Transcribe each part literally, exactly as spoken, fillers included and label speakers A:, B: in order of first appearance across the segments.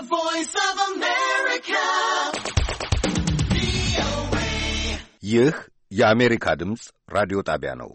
A: The Voice of America.
B: ይህ የአሜሪካ ድምፅ ራዲዮ ጣቢያ ነው።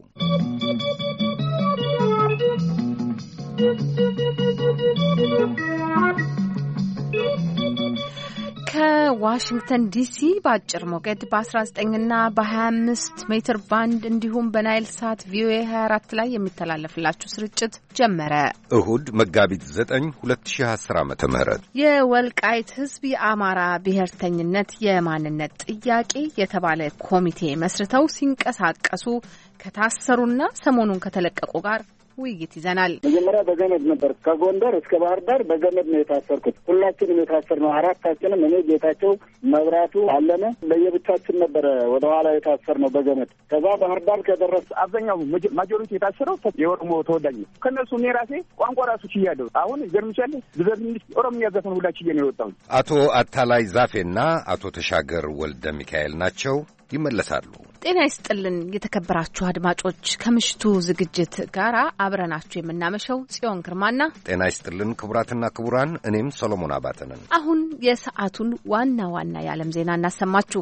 C: ከዋሽንግተን ዲሲ በአጭር ሞገድ በ19 እና በ25 ሜትር ባንድ እንዲሁም በናይል ሳት ቪኦኤ ሃያ አራት ላይ የሚተላለፍላችሁ ስርጭት ጀመረ።
B: እሁድ መጋቢት ዘጠኝ ሁለት ሺህ አስር ዓመተ ምህረት
C: የወልቃይት ሕዝብ የአማራ ብሔርተኝነት የማንነት ጥያቄ የተባለ ኮሚቴ መስርተው ሲንቀሳቀሱ ከታሰሩና ሰሞኑን ከተለቀቁ ጋር ውይይት ይዘናል።
D: መጀመሪያ በገመድ ነበር ከጎንደር እስከ ባህር ዳር በገመድ ነው የታሰርኩት። ሁላችንም የታሰርነው አራታችንም፣ እኔ ጌታቸው፣ መብራቱ፣ አለነ ለየብቻችን ነበረ ወደ ኋላ የታሰርነው በገመድ። ከዛ ባህር ዳር ከደረስ አብዛኛው ማጆሪቲ የታሰረው የኦሮሞ ተወዳጅ ነው። ከነሱ እኔ ራሴ ቋንቋ ራሱ ችያለሁ። አሁን ገርምሻል ብዘፍን ኦሮምኛ ዘፈን ሁላ ችዬ ነው የወጣው።
B: አቶ አታላይ ዛፌና አቶ ተሻገር ወልደ ሚካኤል ናቸው። ይመለሳሉ።
C: ጤና ይስጥልን የተከበራችሁ አድማጮች፣ ከምሽቱ ዝግጅት ጋር አብረናችሁ የምናመሸው ጽዮን ግርማና
B: ጤና ይስጥልን ክቡራትና ክቡራን፣ እኔም ሰሎሞን አባተ ነን።
C: አሁን የሰዓቱን ዋና ዋና የዓለም ዜና እናሰማችሁ።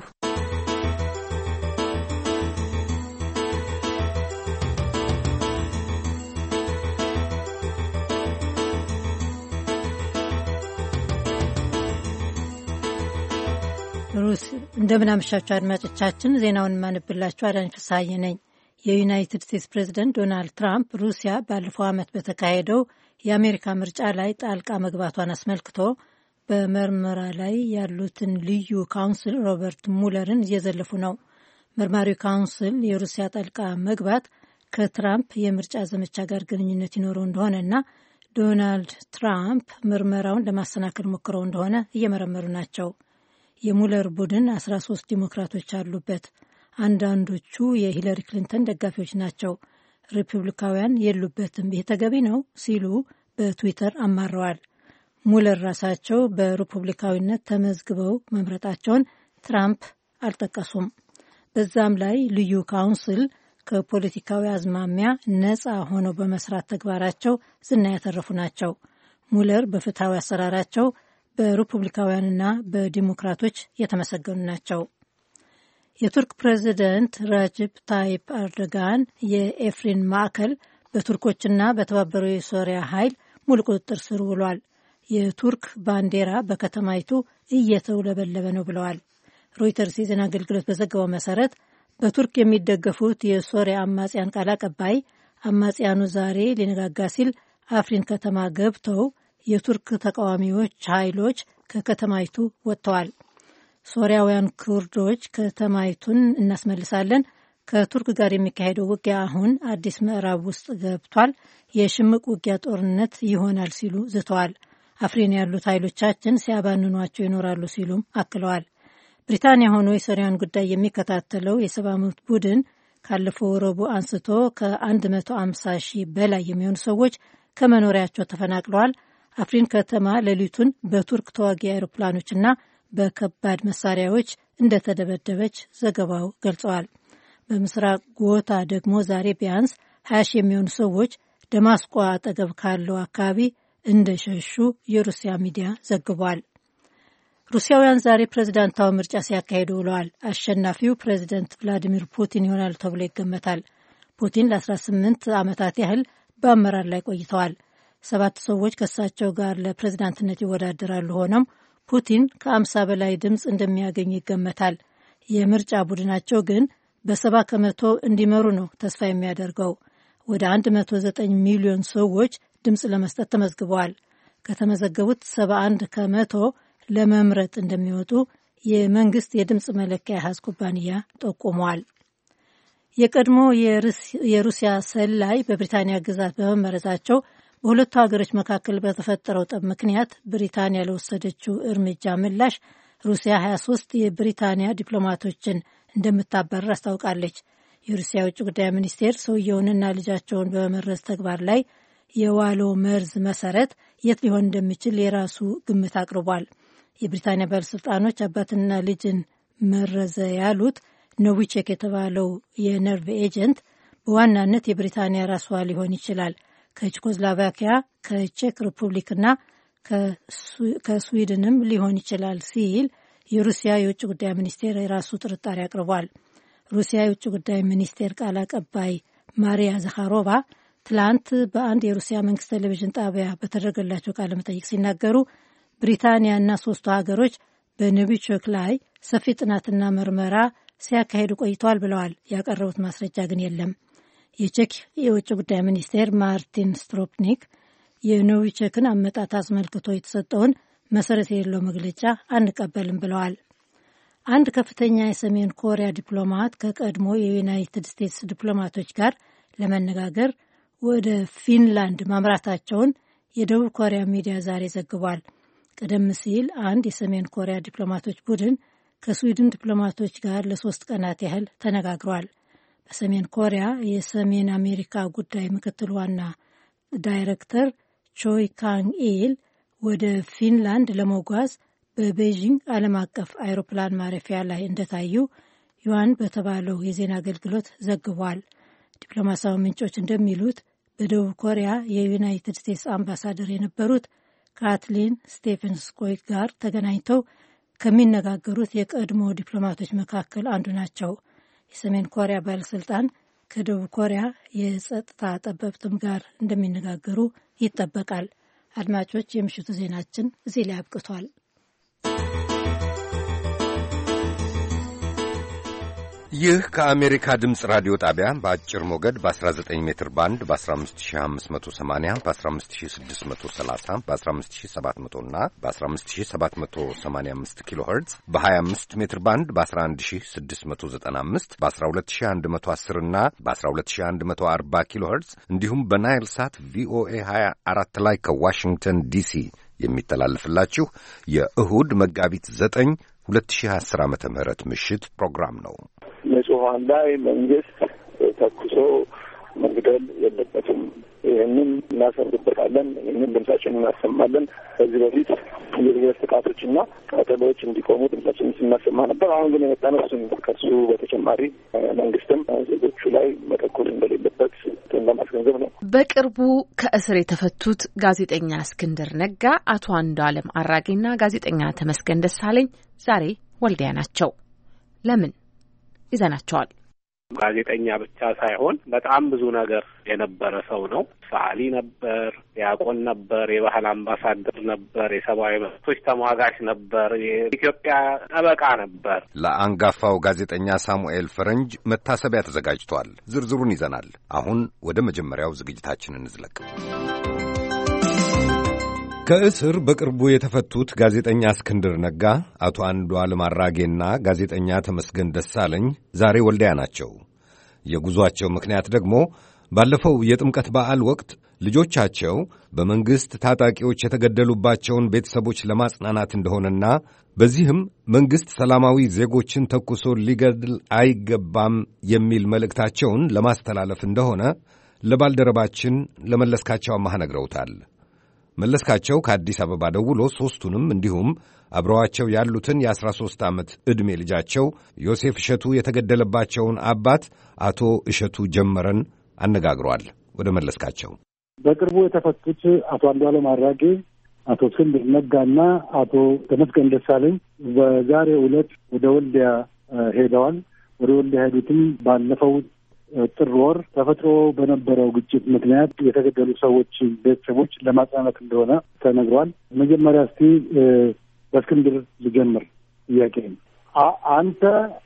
E: ሩስ እንደምን አመሻችሁ አድማጮቻችን። ዜናውን ማንብላችሁ አዳኝ ፍሳሐዬ ነኝ። የዩናይትድ ስቴትስ ፕሬዝደንት ዶናልድ ትራምፕ ሩሲያ ባለፈው ዓመት በተካሄደው የአሜሪካ ምርጫ ላይ ጣልቃ መግባቷን አስመልክቶ በምርመራ ላይ ያሉትን ልዩ ካውንስል ሮበርት ሙለርን እየዘለፉ ነው። መርማሪው ካውንስል የሩሲያ ጣልቃ መግባት ከትራምፕ የምርጫ ዘመቻ ጋር ግንኙነት ይኖረው እንደሆነና ዶናልድ ትራምፕ ምርመራውን ለማሰናከል ሞክረው እንደሆነ እየመረመሩ ናቸው። የሙለር ቡድን አስራ ሶስት ዲሞክራቶች አሉበት። አንዳንዶቹ የሂለሪ ክሊንተን ደጋፊዎች ናቸው። ሪፑብሊካውያን የሉበትም። ይህ ተገቢ ነው ሲሉ በትዊተር አማረዋል። ሙለር ራሳቸው በሪፑብሊካዊነት ተመዝግበው መምረጣቸውን ትራምፕ አልጠቀሱም። በዛም ላይ ልዩ ካውንስል ከፖለቲካዊ አዝማሚያ ነፃ ሆነው በመስራት ተግባራቸው ዝና ያተረፉ ናቸው። ሙለር በፍትሐዊ አሰራራቸው በሪፑብሊካውያንና በዲሞክራቶች የተመሰገኑ ናቸው። የቱርክ ፕሬዚደንት ራጅብ ታይፕ ኤርዶጋን የኤፍሪን ማዕከል በቱርኮችና በተባበረው የሶሪያ ኃይል ሙሉ ቁጥጥር ስር ውሏል። የቱርክ ባንዲራ በከተማይቱ እየተውለበለበ ነው ብለዋል። ሮይተርስ የዜና አገልግሎት በዘገበው መሰረት በቱርክ የሚደገፉት የሶሪያ አማጽያን ቃል አቀባይ አማጽያኑ ዛሬ ሊነጋጋ ሲል አፍሪን ከተማ ገብተው የቱርክ ተቃዋሚዎች ኃይሎች ከከተማይቱ ወጥተዋል። ሶሪያውያን ኩርዶች ከተማይቱን እናስመልሳለን፣ ከቱርክ ጋር የሚካሄደው ውጊያ አሁን አዲስ ምዕራብ ውስጥ ገብቷል፣ የሽምቅ ውጊያ ጦርነት ይሆናል ሲሉ ዝተዋል። አፍሪን ያሉት ኃይሎቻችን ሲያባንኗቸው ይኖራሉ ሲሉም አክለዋል። ብሪታንያ ሆኖ የሶሪያን ጉዳይ የሚከታተለው የሰብአዊ መብት ቡድን ካለፈው ረቡዕ አንስቶ ከመቶ ሃምሳ ሺህ በላይ የሚሆኑ ሰዎች ከመኖሪያቸው ተፈናቅለዋል። አፍሪን ከተማ ሌሊቱን በቱርክ ተዋጊ አውሮፕላኖችና በከባድ መሳሪያዎች እንደተደበደበች ዘገባው ገልጸዋል። በምስራቅ ጎታ ደግሞ ዛሬ ቢያንስ ሀያ ሺህ የሚሆኑ ሰዎች ደማስቆ አጠገብ ካለው አካባቢ እንደሸሹ የሩሲያ ሚዲያ ዘግቧል። ሩሲያውያን ዛሬ ፕሬዝዳንታዊ ምርጫ ሲያካሂዱ ውለዋል። አሸናፊው ፕሬዝደንት ቭላዲሚር ፑቲን ይሆናሉ ተብሎ ይገመታል። ፑቲን ለአስራ ስምንት ዓመታት ያህል በአመራር ላይ ቆይተዋል። ሰባት ሰዎች ከእሳቸው ጋር ለፕሬዝዳንትነት ይወዳደራሉ። ሆኖም ፑቲን ከአምሳ በላይ ድምፅ እንደሚያገኙ ይገመታል። የምርጫ ቡድናቸው ግን በሰባ ከመቶ እንዲመሩ ነው ተስፋ የሚያደርገው። ወደ አንድ መቶ ዘጠኝ ሚሊዮን ሰዎች ድምፅ ለመስጠት ተመዝግበዋል። ከተመዘገቡት ሰባ አንድ ከመቶ ለመምረጥ እንደሚወጡ የመንግስት የድምፅ መለኪያ አሃዝ ኩባንያ ጠቁመዋል። የቀድሞ የሩሲያ ሰላይ በብሪታንያ ግዛት በመመረጣቸው በሁለቱ ሀገሮች መካከል በተፈጠረው ጠብ ምክንያት ብሪታንያ ለወሰደችው እርምጃ ምላሽ ሩሲያ ሀያ ሶስት የብሪታንያ ዲፕሎማቶችን እንደምታባረር አስታውቃለች። የሩሲያ የውጭ ጉዳይ ሚኒስቴር ሰውየውንና ልጃቸውን በመመረዝ ተግባር ላይ የዋለው መርዝ መሰረት የት ሊሆን እንደሚችል የራሱ ግምት አቅርቧል። የብሪታንያ ባለስልጣኖች አባትና ልጅን መረዘ ያሉት ኖቪቼክ የተባለው የነርቭ ኤጀንት በዋናነት የብሪታንያ ራሷ ሊሆን ይችላል። ከቼኮስሎቫኪያ፣ ከቼክ ሪፑብሊክና ከስዊድንም ሊሆን ይችላል ሲል የሩሲያ የውጭ ጉዳይ ሚኒስቴር የራሱ ጥርጣሬ አቅርቧል። ሩሲያ የውጭ ጉዳይ ሚኒስቴር ቃል አቀባይ ማሪያ ዛኻሮቫ ትላንት በአንድ የሩሲያ መንግስት ቴሌቪዥን ጣቢያ በተደረገላቸው ቃለ መጠይቅ ሲናገሩ ብሪታንያና ሶስቱ ሀገሮች በኖቪቾክ ላይ ሰፊ ጥናትና ምርመራ ሲያካሂዱ ቆይተዋል ብለዋል። ያቀረቡት ማስረጃ ግን የለም። የቼክ የውጭ ጉዳይ ሚኒስቴር ማርቲን ስትሮፕኒክ የኖቪቾክን አመጣጥ አስመልክቶ የተሰጠውን መሰረት የሌለው መግለጫ አንቀበልም ብለዋል። አንድ ከፍተኛ የሰሜን ኮሪያ ዲፕሎማት ከቀድሞ የዩናይትድ ስቴትስ ዲፕሎማቶች ጋር ለመነጋገር ወደ ፊንላንድ ማምራታቸውን የደቡብ ኮሪያ ሚዲያ ዛሬ ዘግቧል። ቀደም ሲል አንድ የሰሜን ኮሪያ ዲፕሎማቶች ቡድን ከስዊድን ዲፕሎማቶች ጋር ለሶስት ቀናት ያህል ተነጋግሯል። በሰሜን ኮሪያ የሰሜን አሜሪካ ጉዳይ ምክትል ዋና ዳይሬክተር ቾይ ካንግ ኢል ወደ ፊንላንድ ለመጓዝ በቤይጂንግ ዓለም አቀፍ አይሮፕላን ማረፊያ ላይ እንደታዩ ዩዋን በተባለው የዜና አገልግሎት ዘግቧል። ዲፕሎማሲያዊ ምንጮች እንደሚሉት በደቡብ ኮሪያ የዩናይትድ ስቴትስ አምባሳደር የነበሩት ካትሊን ስቴፈንስ ኮይክ ጋር ተገናኝተው ከሚነጋገሩት የቀድሞ ዲፕሎማቶች መካከል አንዱ ናቸው። የሰሜን ኮሪያ ባለስልጣን ከደቡብ ኮሪያ የጸጥታ ጠበብትም ጋር እንደሚነጋገሩ ይጠበቃል። አድማጮች፣ የምሽቱ ዜናችን እዚህ ላይ አብቅቷል።
B: ይህ ከአሜሪካ ድምፅ ራዲዮ ጣቢያ በአጭር ሞገድ በ19 ሜትር ባንድ በ15580 በ15630 በ15700 እና በ15785 ኪሎ ሄርትዝ በ25 ሜትር ባንድ በ11695 በ12110 እና በ12140 ኪሎ ሄርትዝ እንዲሁም በናይል ሳት ቪኦኤ ሀያ አራት ላይ ከዋሽንግተን ዲሲ የሚተላለፍላችሁ የእሁድ መጋቢት ዘጠኝ ሁለት ሺህ አስር ዓመተ ምህረት ምሽት ፕሮግራም ነው።
D: ንጹሃን ላይ መንግስት ተኩሶ መግደል የለበትም። ይህንን እናሰምርበታለን። ይህንን ድምጻችን እናሰማለን። ከዚህ በፊት የብሔር ጥቃቶችና ቃጠሎዎች እንዲቆሙ ድምጻችን ስናሰማ ነበር። አሁን ግን የመጣነው እሱን ከሱ በተጨማሪ መንግስትም ዜጎቹ ላይ መተኮስ እንደሌለበት ለማስገንዘብ ነው።
C: በቅርቡ ከእስር የተፈቱት ጋዜጠኛ እስክንድር ነጋ፣ አቶ አንዱዓለም አራጌና ጋዜጠኛ ተመስገን ደሳለኝ ዛሬ ወልዲያ ናቸው። ለምን ይዘናቸዋል?
F: ጋዜጠኛ ብቻ ሳይሆን በጣም ብዙ ነገር የነበረ ሰው ነው። ሰዓሊ ነበር፣ ዲያቆን ነበር፣ የባህል አምባሳደር ነበር፣ የሰብአዊ መብቶች ተሟጋች ነበር፣ የኢትዮጵያ ጠበቃ ነበር።
B: ለአንጋፋው ጋዜጠኛ ሳሙኤል ፈረንጅ መታሰቢያ ተዘጋጅቷል። ዝርዝሩን ይዘናል። አሁን ወደ መጀመሪያው ዝግጅታችን እንዝለቅ። ከእስር በቅርቡ የተፈቱት ጋዜጠኛ እስክንድር ነጋ፣ አቶ አንዱዓለም አራጌና ጋዜጠኛ ተመስገን ደሳለኝ ዛሬ ወልዲያ ናቸው። የጉዟቸው ምክንያት ደግሞ ባለፈው የጥምቀት በዓል ወቅት ልጆቻቸው በመንግሥት ታጣቂዎች የተገደሉባቸውን ቤተሰቦች ለማጽናናት እንደሆነና በዚህም መንግሥት ሰላማዊ ዜጎችን ተኩሶ ሊገድል አይገባም የሚል መልእክታቸውን ለማስተላለፍ እንደሆነ ለባልደረባችን ለመለስካቸው አማሃ ነግረውታል። መለስካቸው ከአዲስ አበባ ደውሎ ሦስቱንም እንዲሁም አብረዋቸው ያሉትን የአስራ ሦስት ዓመት ዕድሜ ልጃቸው ዮሴፍ እሸቱ የተገደለባቸውን አባት አቶ እሸቱ ጀመረን አነጋግሯል። ወደ መለስካቸው።
D: በቅርቡ የተፈቱት አቶ አንዱዓለም አራጌ፣ አቶ እስክንድር ነጋና አቶ ተመስገን ደሳለኝ በዛሬው ዕለት ወደ ወልዲያ ሄደዋል። ወደ ወልዲያ ሄዱትም ባለፈው ጥር ወር ተፈጥሮ በነበረው ግጭት ምክንያት የተገደሉ ሰዎች ቤተሰቦች ለማጽናናት እንደሆነ ተነግሯል። መጀመሪያ እስቲ በእስክንድር ልጀምር። ጥያቄ አንተ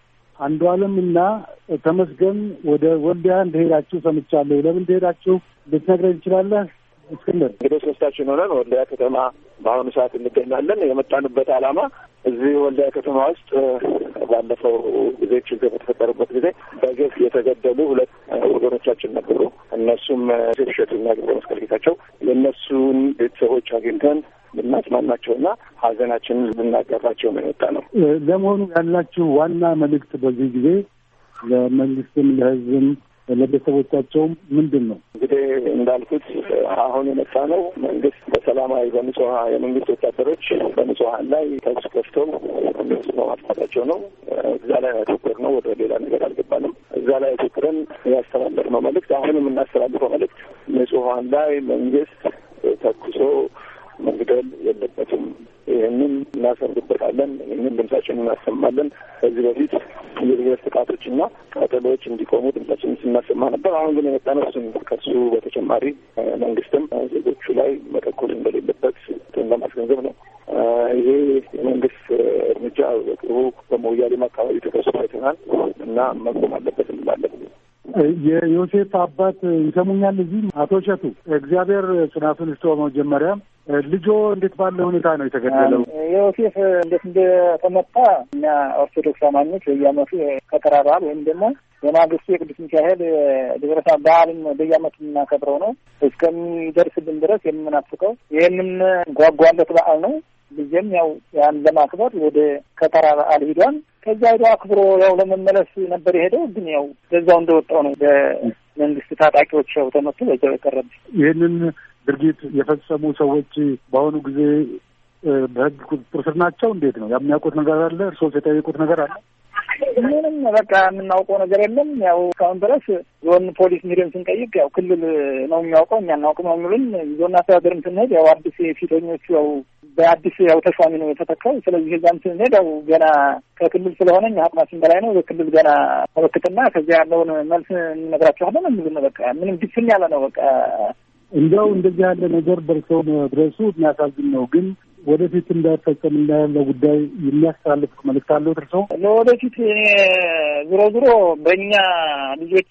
D: አንዱዓለምና ተመስገን ወደ ወልዲያ እንደሄዳችሁ ሰምቻለሁ። ለምን እንደሄዳችሁ ልትነግረኝ ትችላለህ? እስክንድር።
G: እንግዲህ ሶስታችን ሆነን ወልዲያ ከተማ በአሁኑ ሰዓት እንገኛለን። የመጣንበት ዓላማ እዚህ ወልዲያ ከተማ ውስጥ ባለፈው ጊዜ ችግር በተፈጠረበት ጊዜ በግፍ የተገደሉ ሁለት ወገኖቻችን ነበሩ። እነሱም ዮሴፍ እሸቱና ገብረ መስቀል ጌታቸው። የእነሱን ቤተሰቦች አግኝተን ልናጽናናቸውና ሀዘናችንን ልናጋራቸው ነው የመጣ ነው።
D: ለመሆኑ ያላችሁ ዋና መልእክት በዚህ ጊዜ ለመንግስትም ለሕዝብም ለቤተሰቦቻቸውም ምንድን ነው?
G: እንግዲህ እንዳልኩት አሁን የመጣ ነው መንግስት በሰላማዊ በንጹህ የመንግስት ወታደሮች በንጹሀን ላይ ተኩስ ከፍተው መንግስት በማጥፋታቸው ነው። እዛ ላይ ያተኮር ነው። ወደ ሌላ ነገር አልገባንም። እዛ ላይ ያተኮረን ያስተላለፍነው መልእክት አሁንም የምናስተላልፈው መልእክት ንጹሀን ላይ መንግስት ተኩሶ መግደል የለበትም። ይህንን እናሰምርበታለን። ይህንን ድምጻችንን እናሰማለን። ከዚህ በፊት የብሔር ጥቃቶችና ቃጠሎዎች እንዲቆሙ ድምጻችንን ስናሰማ ነበር። አሁን ግን የመጣነው እሱን ከሱ በተጨማሪ መንግስትም ዜጎቹ ላይ መተኮር እንደሌለበት ለማስገንዘብ ነው። ይሄ የመንግስት እርምጃ በቅርቡ በሞያሌም አካባቢ ተከስቶ አይተናል እና መቆም አለበት እንላለን።
H: የዮሴፍ አባት ይሰሙኛል? እዚህ አቶ እሸቱ እግዚአብሔር ጽናቱን ይስጠው። መጀመሪያ ልጆ እንዴት ባለ ሁኔታ ነው የተገደለው?
D: ዮሴፍ እንዴት እንደተመታ እኛ ኦርቶዶክስ አማኞች በየዓመቱ ከተራ በዓል ወይም ደግሞ በማግስቱ የቅዱስ ሚካኤል ደብረ ታቦር በዓልን በየዓመቱ የምናከብረው ነው። እስከሚደርስብን ድረስ የምናፍቀው ይህንን ጓጓለት በዓል ነው። ልጅም ያው ያን ለማክበር ወደ ከተራ በዓል ሂዷል። ከዛ ሄዶ አክብሮ ያው ለመመለስ ነበር የሄደው። ግን ያው በዛው እንደወጣው ነው በመንግስት ታጣቂዎች ያው ተመቱ በዛው የቀረበ።
H: ይህንን ድርጊት የፈጸሙ ሰዎች በአሁኑ ጊዜ በህግ ቁጥጥር ስር ናቸው? እንዴት ነው? የሚያውቁት ነገር አለ? እርስዎስ የጠየቁት ነገር አለ?
D: ምንም በቃ የምናውቀው ነገር የለም። ያው እስካሁን ድረስ ዞን ፖሊስ ሚዲየም ስንጠይቅ ያው ክልል ነው የሚያውቀው፣ እኛ እናውቅ ነው የሚሉን። ዞን አስተዳደርም ስንሄድ ያው አዲስ ፊተኞቹ ያው በአዲስ ያው ተሿሚ ነው የተተካው። ስለዚህ እዛም ስንሄድ ያው ገና ከክልል ስለሆነ እኛ አቅማችን በላይ ነው፣ በክልል ገና ተበክትና ከዚያ ያለውን መልስ እንነግራቸዋለን የሚሉን። በቃ ምንም ድፍን ያለ ነው። በቃ
H: እንደው እንደዚህ ያለ ነገር ደርሰው መድረሱ የሚያሳዝን ነው። ግን ወደፊት እንዳይፈጸም እንዳያለ ጉዳይ የሚያስተላልፍ መልዕክት አለው እርስዎ?
D: ለወደፊት ዞሮ ዞሮ በእኛ ልጆች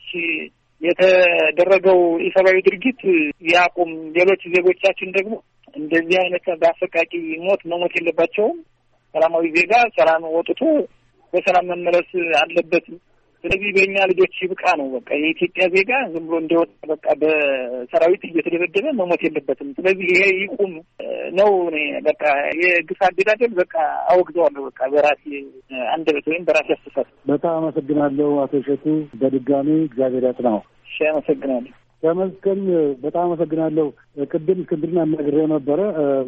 D: የተደረገው ኢሰብአዊ ድርጊት ያቁም። ሌሎች ዜጎቻችን ደግሞ እንደዚህ አይነት በአሰቃቂ ሞት መሞት የለባቸውም። ሰላማዊ ዜጋ ሰላም ወጥቶ በሰላም መመለስ አለበት። ስለዚህ በእኛ ልጆች ይብቃ ነው በቃ። የኢትዮጵያ ዜጋ ዝም ብሎ እንደወጣ በቃ በሰራዊት እየተደበደበ መሞት የለበትም። ስለዚህ ይሄ ይቁም ነው። እኔ በቃ የግፍ አገዳደል በቃ አወግዘዋለሁ በቃ በራሴ አንደበት ወይም በራሴ አስተሳሰብ።
H: በጣም አመሰግናለሁ አቶ እሸቱ። በድጋሚ እግዚአብሔር ያጽናው።
D: እሺ አመሰግናለሁ።
H: ተመስገን በጣም አመሰግናለሁ። ቅድም እስክንድርን አናግሬው ነበረ።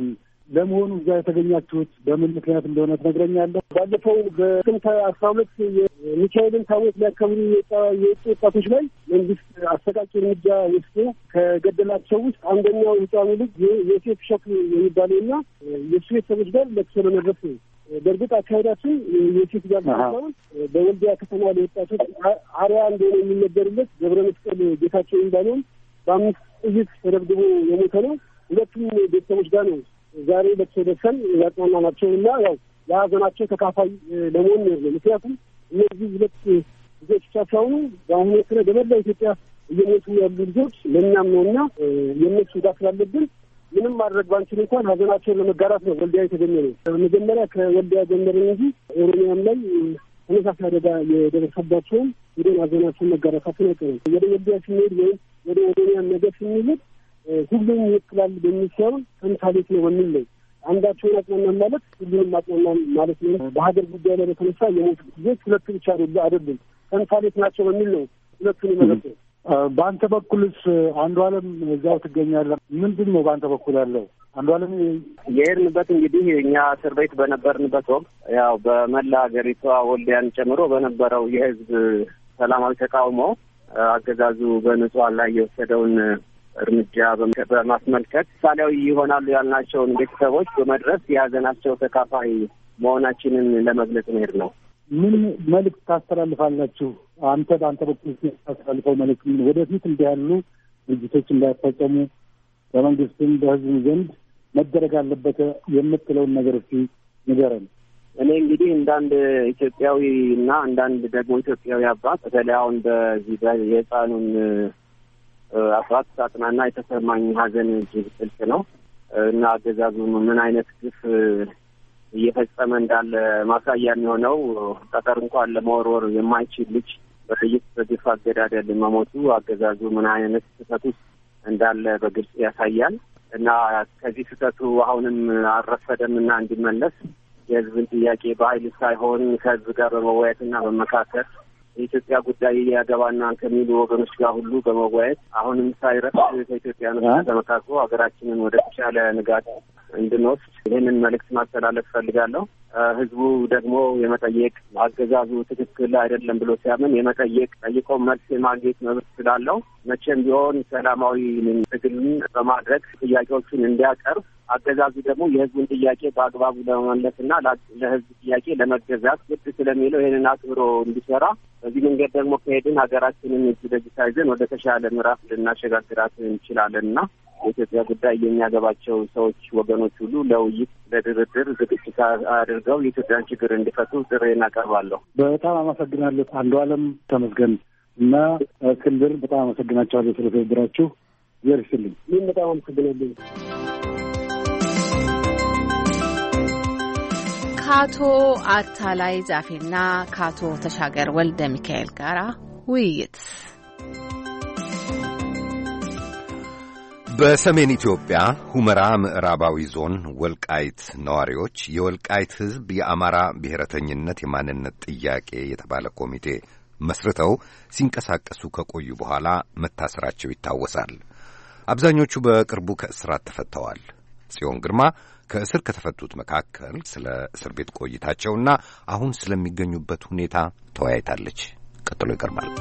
H: ለመሆኑ እዛ የተገኛችሁት በምን ምክንያት እንደሆነ ትነግረኛለህ?
I: ባለፈው በጥቅምት አስራ ሁለት የሚካኤልን ታቦት ሊያከብሩ የወጡ ወጣቶች ላይ መንግስት አሰቃቂ እርምጃ ወስዶ ከገደላቸው ውስጥ አንደኛው ህፃኑ ልጅ የዮሴፍ እሸቱ የሚባለውና የእሱ ቤተሰቦች ጋር ለቅሶ ለመድረስ ነው። በእርግጥ አካሄዳችን የዮሴፍ ጋር ሳይሆን በወልዲያ ከተማ ለወጣቶች አርያ እንደሆነ የሚነገርለት ገብረ መስቀል ጌታቸው የሚባለውን በአምስት ጥይት ተደብድቦ የሞተ ነው። ሁለቱም ቤተሰቦች ጋር ነው ዛሬ ለቅሶ ደርሰን ያጽናናናቸው እና ያው የሀዘናቸው ተካፋይ ለመሆን ነው። ምክንያቱም እነዚህ ሁለት ልጆች ብቻ ሳይሆኑ በአሁኑ ወቅት በመላ ኢትዮጵያ እየሞቱ ያሉ ልጆች ለእኛም ነው እና የእነሱ ጋር ስላለብን ምንም ማድረግ ባንችል እንኳን ሀዘናቸውን ለመጋራት ነው ወልዲያ የተገኘ ነው። መጀመሪያ ከወልዲያ ጀመርን እንጂ ኦሮሚያም ላይ ተመሳሳይ አደጋ የደረሰባቸውን ሄደን ሀዘናቸውን መጋራታችን አይቀርም። ወደ ወልዲያ ስንሄድ ወይም ወደ ኦሮሚያ ነገር ስንሄድ ሁሉም ይወክላል በሚል ሳይሆን ተምሳሌት ነው በሚል ነው። አንዳቸውን አጽናናን ማለት ሁሉንም አጽናናን ማለት ነው። በሀገር ጉዳይ ላይ በተነሳ የሞቱ ልጆች ሁለቱ ብቻ አይደሉም፣ ተምሳሌት ናቸው በሚል ነው ሁለቱን ይመረጡ።
H: በአንተ በኩልስ አንዱ አለም እዛው ትገኛለህ። ምንድን ነው በአንተ በኩል ያለው? አንዱ አለም
F: የሄድንበት እንግዲህ እኛ እስር ቤት በነበርንበት ወቅት ያው በመላ ሀገሪቷ ወልዲያን ጨምሮ በነበረው የህዝብ ሰላማዊ ተቃውሞ አገዛዙ በንጹሃን ላይ የወሰደውን እርምጃ በማስመልከት ምሳሌያዊ ይሆናሉ ያልናቸውን ቤተሰቦች በመድረስ የያዘናቸው ተካፋይ መሆናችንን ለመግለጽ መሄድ ነው።
H: ምን መልዕክት ታስተላልፋላችሁ? አንተ በአንተ በኩል ታስተላልፈው መልዕክት ምን? ወደፊት እንዲህ ያሉ ድርጊቶች እንዳይፈጸሙ በመንግስትም በህዝቡ ዘንድ መደረግ አለበት የምትለውን ነገር እስኪ ንገረን።
F: እኔ እንግዲህ እንዳንድ ኢትዮጵያዊ እና እንዳንድ ደግሞ ኢትዮጵያዊ አባት በተለይ አሁን በዚህ የህፃኑን አስራት ሳጥናና የተሰማኝ ሀዘን እጅግ ጥልቅ ነው እና አገዛዙ ምን አይነት ግፍ እየፈጸመ እንዳለ ማሳያ የሚሆነው ጠጠር እንኳን ለመወርወር የማይችል ልጅ በጥይት በግፍ አገዳደል መሞቱ አገዛዙ ምን አይነት ስህተት ውስጥ እንዳለ በግልጽ ያሳያል እና ከዚህ ስህተቱ አሁንም አልረፈደም እና እንዲመለስ የህዝብን ጥያቄ በኃይል ሳይሆን ከህዝብ ጋር በመወያየትና በመካከል
J: የኢትዮጵያ ጉዳይ ያገባናል ከሚሉ ወገኖች ጋር ሁሉ በመወያየት አሁንም ሳይረፍ ከኢትዮጵያኖች ጋር ተመካክሮ ሀገራችንን ወደ ተሻለ ንጋት እንድንወስድ ይህንን መልእክት ማስተላለፍ ፈልጋለሁ። ህዝቡ ደግሞ የመጠየቅ አገዛዙ ትክክል አይደለም ብሎ ሲያምን የመጠየቅ ጠይቆ መልስ የማግኘት መብት ስላለው መቼም ቢሆን ሰላማዊ ትግልን በማድረግ ጥያቄዎችን እንዲያቀርብ አገዛዙ ደግሞ የህዝቡን ጥያቄ በአግባቡ ለመመለስና ለህዝብ ጥያቄ ለመገዛት ግድ ስለሚለው ይህንን አክብሮ እንዲሰራ በዚህ መንገድ ደግሞ ከሄድን ሀገራችንን እጅ ለእጅ ተያይዘን ወደ ተሻለ ምዕራፍ ልናሸጋግራት እንችላለንና የኢትዮጵያ ጉዳይ የሚያገባቸው ሰዎች ወገኖች ሁሉ ለውይይት ለድርድር ዝግጅት አድርገው የኢትዮጵያን ችግር እንዲፈቱ ጥሪ እናቀርባለሁ።
H: በጣም አመሰግናለሁ። አንዱዓለም ተመስገን እና እስክንድር በጣም አመሰግናቸዋለሁ ስለተባበራችሁ። ይርስልኝ።
I: ምን በጣም አመሰግናለሁ።
C: ከአቶ አታላይ ዛፌና ከአቶ ተሻገር ወልደ ሚካኤል ጋራ ውይይት።
B: በሰሜን ኢትዮጵያ ሁመራ ምዕራባዊ ዞን ወልቃይት ነዋሪዎች የወልቃይት ሕዝብ የአማራ ብሔረተኝነት የማንነት ጥያቄ የተባለ ኮሚቴ መስርተው ሲንቀሳቀሱ ከቆዩ በኋላ መታሰራቸው ይታወሳል። አብዛኞቹ በቅርቡ ከእስራት ተፈተዋል። ጽዮን ግርማ ከእስር ከተፈቱት መካከል ስለ እስር ቤት ቆይታቸውና አሁን ስለሚገኙበት ሁኔታ ተወያይታለች። ቀጥሎ ይቀርባል።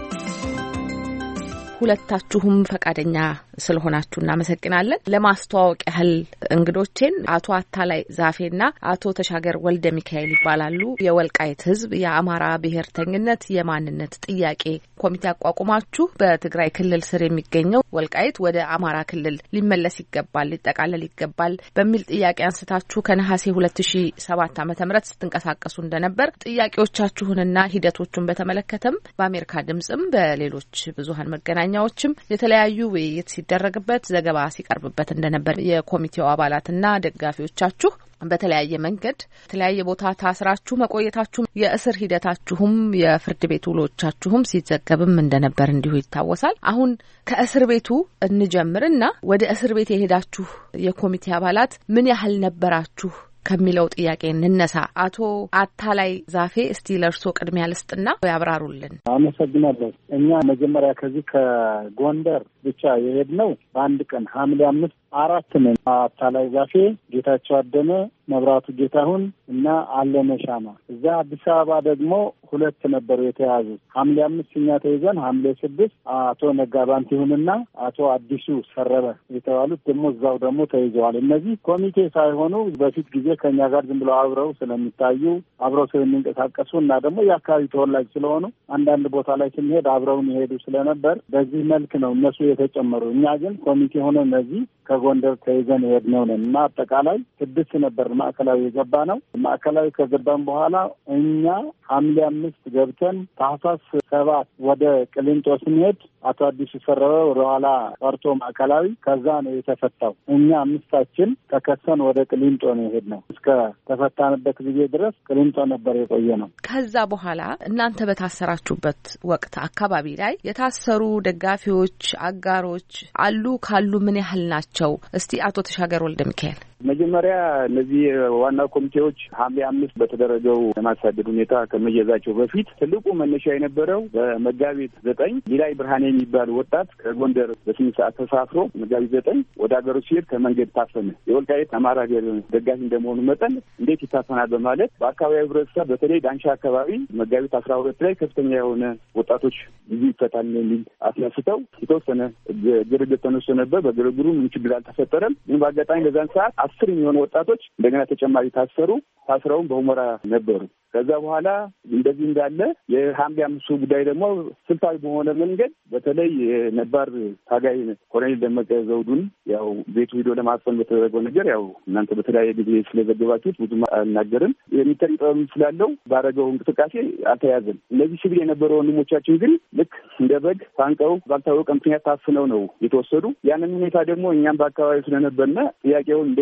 C: ሁለታችሁም ፈቃደኛ ስለሆናችሁ እናመሰግናለን። ለማስተዋወቅ ያህል እንግዶቼን አቶ አታላይ ዛፌና አቶ ተሻገር ወልደ ሚካኤል ይባላሉ። የወልቃይት ሕዝብ የአማራ ብሔርተኝነት የማንነት ጥያቄ ኮሚቴ አቋቁማችሁ በትግራይ ክልል ስር የሚገኘው ወልቃይት ወደ አማራ ክልል ሊመለስ ይገባል፣ ሊጠቃለል ይገባል በሚል ጥያቄ አንስታችሁ ከነሐሴ ሁለት ሺ ሰባት ዓመተ ምህረት ስትንቀሳቀሱ እንደነበር ጥያቄዎቻችሁንና ሂደቶቹን በተመለከተም በአሜሪካ ድምጽም በሌሎች ብዙሃን መገናኛዎችም የተለያዩ ውይይት ሲደረግበት ዘገባ ሲቀርብበት እንደነበር የኮሚቴው አባላትና ደጋፊዎቻችሁ በተለያየ መንገድ የተለያየ ቦታ ታስራችሁ መቆየታችሁ የእስር ሂደታችሁም የፍርድ ቤት ውሎቻችሁም ሲዘገብም እንደነበር እንዲሁ ይታወሳል። አሁን ከእስር ቤቱ እንጀምርና ወደ እስር ቤት የሄዳችሁ የኮሚቴ አባላት ምን ያህል ነበራችሁ ከሚለው ጥያቄ እንነሳ። አቶ አታላይ ዛፌ እስቲ ለርሶ ቅድሚያ ልስጥና ያብራሩልን።
H: አመሰግናለሁ። እኛ መጀመሪያ ከዚህ ከጎንደር ብቻ የሄድነው በአንድ ቀን ሐምሌ አምስት አራት ነን። አታላይ ዛፌ፣ ጌታቸው አደመ፣ መብራቱ ጌታሁን እና አለነ ሻማ። እዛ አዲስ አበባ ደግሞ ሁለት ነበሩ የተያዙት። ሐምሌ አምስት እኛ ተይዘን ሐምሌ ስድስት አቶ ነጋባንቲሁንና አቶ አዲሱ ሰረበ የተባሉት ደግሞ እዛው ደግሞ ተይዘዋል። እነዚህ ኮሚቴ ሳይሆኑ በፊት ጊዜ ከኛ ጋር ዝም ብለው አብረው ስለሚታዩ አብረው ስለሚንቀሳቀሱ እና ደግሞ የአካባቢ ተወላጅ ስለሆኑ አንዳንድ ቦታ ላይ ስንሄድ አብረውን ይሄዱ ስለነበር በዚህ መልክ ነው እነሱ የተጨመሩ። እኛ ግን ኮሚቴ ሆነ እነዚህ ከጎንደር ተይዘን የሄድነው ነን እና አጠቃላይ ስድስት ነበር ማዕከላዊ የገባ ነው። ማዕከላዊ ከገባን በኋላ እኛ ሐምሌ አምስት ገብተን ታህሳስ ሰባት ወደ ቅሊንጦ ስንሄድ አቶ አዲሱ ሰረበ ወደ ኋላ ቀርቶ ማዕከላዊ ከዛ ነው የተፈታው። እኛ አምስታችን ተከሰን ወደ ቅሊንጦ ነው የሄድነው። እስከ ተፈታንበት ጊዜ ድረስ ቅሊንጦ ነበር የቆየ ነው።
C: ከዛ በኋላ እናንተ በታሰራችሁበት ወቅት አካባቢ ላይ የታሰሩ ደጋፊዎች፣ አጋሮች አሉ? ካሉ ምን ያህል ናቸው? እስቲ አቶ ተሻገር ወልደ ሚካኤል።
G: መጀመሪያ እነዚህ ዋና ኮሚቴዎች ሐምሌ አምስት በተደረገው የማሳደድ ሁኔታ ከመያዛቸው በፊት ትልቁ መነሻ የነበረው በመጋቢት ዘጠኝ ሊላይ ብርሃኔ የሚባል ወጣት ከጎንደር በስምንት ሰዓት ተሳፍሮ መጋቢት ዘጠኝ ወደ ሀገሩ ሲሄድ ከመንገድ ታፈነ። የወልቃይት አማራ ደጋፊ እንደመሆኑ መጠን እንዴት ይታፈናል በማለት በአካባቢው ህብረተሰብ በተለይ ዳንሻ አካባቢ መጋቢት አስራ ሁለት ላይ ከፍተኛ የሆነ ወጣቶች ብዙ ይፈታል የሚል አስነስተው የተወሰነ ግርግር ተነስቶ ነበር። በግርግሩ ምን ችግር አልተፈጠረም። ግን በአጋጣሚ በዛን ሰዓት አስር የሚሆኑ ወጣቶች እንደገና ተጨማሪ ታሰሩ። ታስረውም በሁመራ ነበሩ። ከዛ በኋላ እንደዚህ እንዳለ የሐምሌ አምስቱ ጉዳይ ደግሞ ስልታዊ በሆነ መንገድ በተለይ ነባር ታጋይ ኮሎኔል ደመቀ ዘውዱን ያው ቤቱ ሂዶ ለማፈን በተደረገው ነገር ያው እናንተ በተለያየ ጊዜ ስለዘገባችሁት ብዙ አልናገርም። የሚተሪ ጥበብ ስላለው ባረገው እንቅስቃሴ አልተያዘም። እነዚህ ሲቪል የነበሩ ወንድሞቻችን ግን ልክ እንደ በግ ታንቀው ባልታወቀ ምክንያት ታፍነው ነው የተወሰዱ። ያንን ሁኔታ ደግሞ እኛም በአካባቢው ስለነበርና ጥያቄውን እንዴት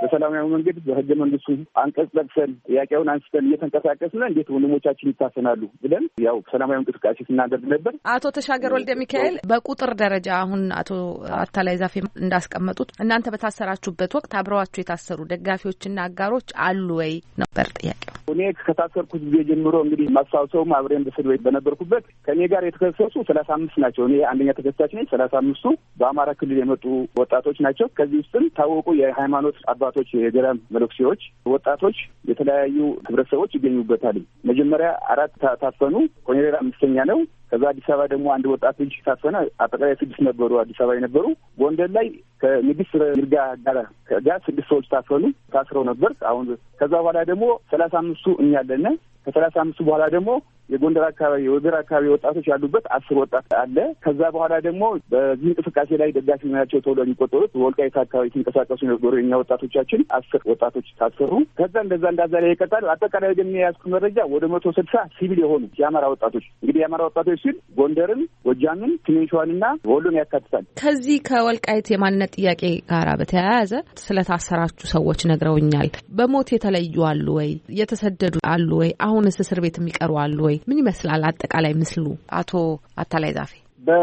G: በሰላማዊ መንገድ በህገ መንግስቱ አንቀጽ ጠቅሰን ጥያቄውን አንስተን እየተንቀሳቀስን እንዴት ወንድሞቻችን ይታሰናሉ ብለን ያው ሰላማዊ እንቅስቃሴ ስናደርግ ነበር።
C: አቶ ተሻገር ወልደ ሚካኤል በቁጥር ደረጃ አሁን አቶ አታላይ ዛፌ እንዳስቀመጡት እናንተ በታሰራችሁበት ወቅት አብረዋችሁ የታሰሩ ደጋፊዎችና አጋሮች አሉ ወይ ነበር ጥያቄው።
G: እኔ ከታሰርኩት ጊዜ ጀምሮ እንግዲህ ማስታወሰውም አብሬን በእስር ቤት በነበርኩበት ከኔ ጋር የተከሰሱ ሰላሳ አምስት ናቸው። እኔ አንደኛ ተከሳሽ ነኝ። ሰላሳ አምስቱ በአማራ ክልል የመጡ ወጣቶች ናቸው። ከዚህ ውስጥም ታወቁ የሃይማኖት አባቶች፣ የገዳም መነኩሴዎች፣ ወጣቶች፣ የተለያዩ ህብረተሰቦች ይገኙበታል። መጀመሪያ አራት ታፈኑ። ኮሎኔል አምስተኛ ነው። ከዛ አዲስ አበባ ደግሞ አንድ ወጣት ልጅ ታፈነ። አጠቃላይ ስድስት ነበሩ አዲስ አበባ የነበሩ። ጎንደር ላይ ከንግስት ይርጋ ጋር ጋር ስድስት ሰዎች ታፈኑ ታስረው ነበር። አሁን ከዛ በኋላ ደግሞ ሰላሳ አምስቱ እኛ አለና ከሰላሳ አምስቱ በኋላ ደግሞ የጎንደር አካባቢ የወገር አካባቢ ወጣቶች ያሉበት አስር ወጣት አለ። ከዛ በኋላ ደግሞ በዚህ እንቅስቃሴ ላይ ደጋፊ ናቸው ተብሎ የሚቆጠሩት ወልቃይት አካባቢ ሲንቀሳቀሱ የነበሩ የኛ ወጣቶቻችን አስር ወጣቶች ታሰሩ። ከዛ እንደዛ እንዳዛ ላይ ይቀጣል። አጠቃላይ ግን የያዝኩ መረጃ ወደ መቶ ስልሳ ሲቪል የሆኑ የአማራ ወጣቶች እንግዲህ የአማራ ወጣቶች ሲል ጎንደርን፣ ጎጃምን፣ ሰሜን ሸዋንና ወሎን ያካትታል።
C: ከዚህ ከወልቃይት የማንነት ጥያቄ ጋራ በተያያዘ ስለታሰራችሁ ሰዎች ነግረውኛል። በሞት የተለዩ አሉ ወይ? የተሰደዱ አሉ ወይ? አሁንስ እስር ቤት የሚቀሩ አሉ ወይ? ምን ይመስላል አጠቃላይ ምስሉ? አቶ አታላይ ዛፌ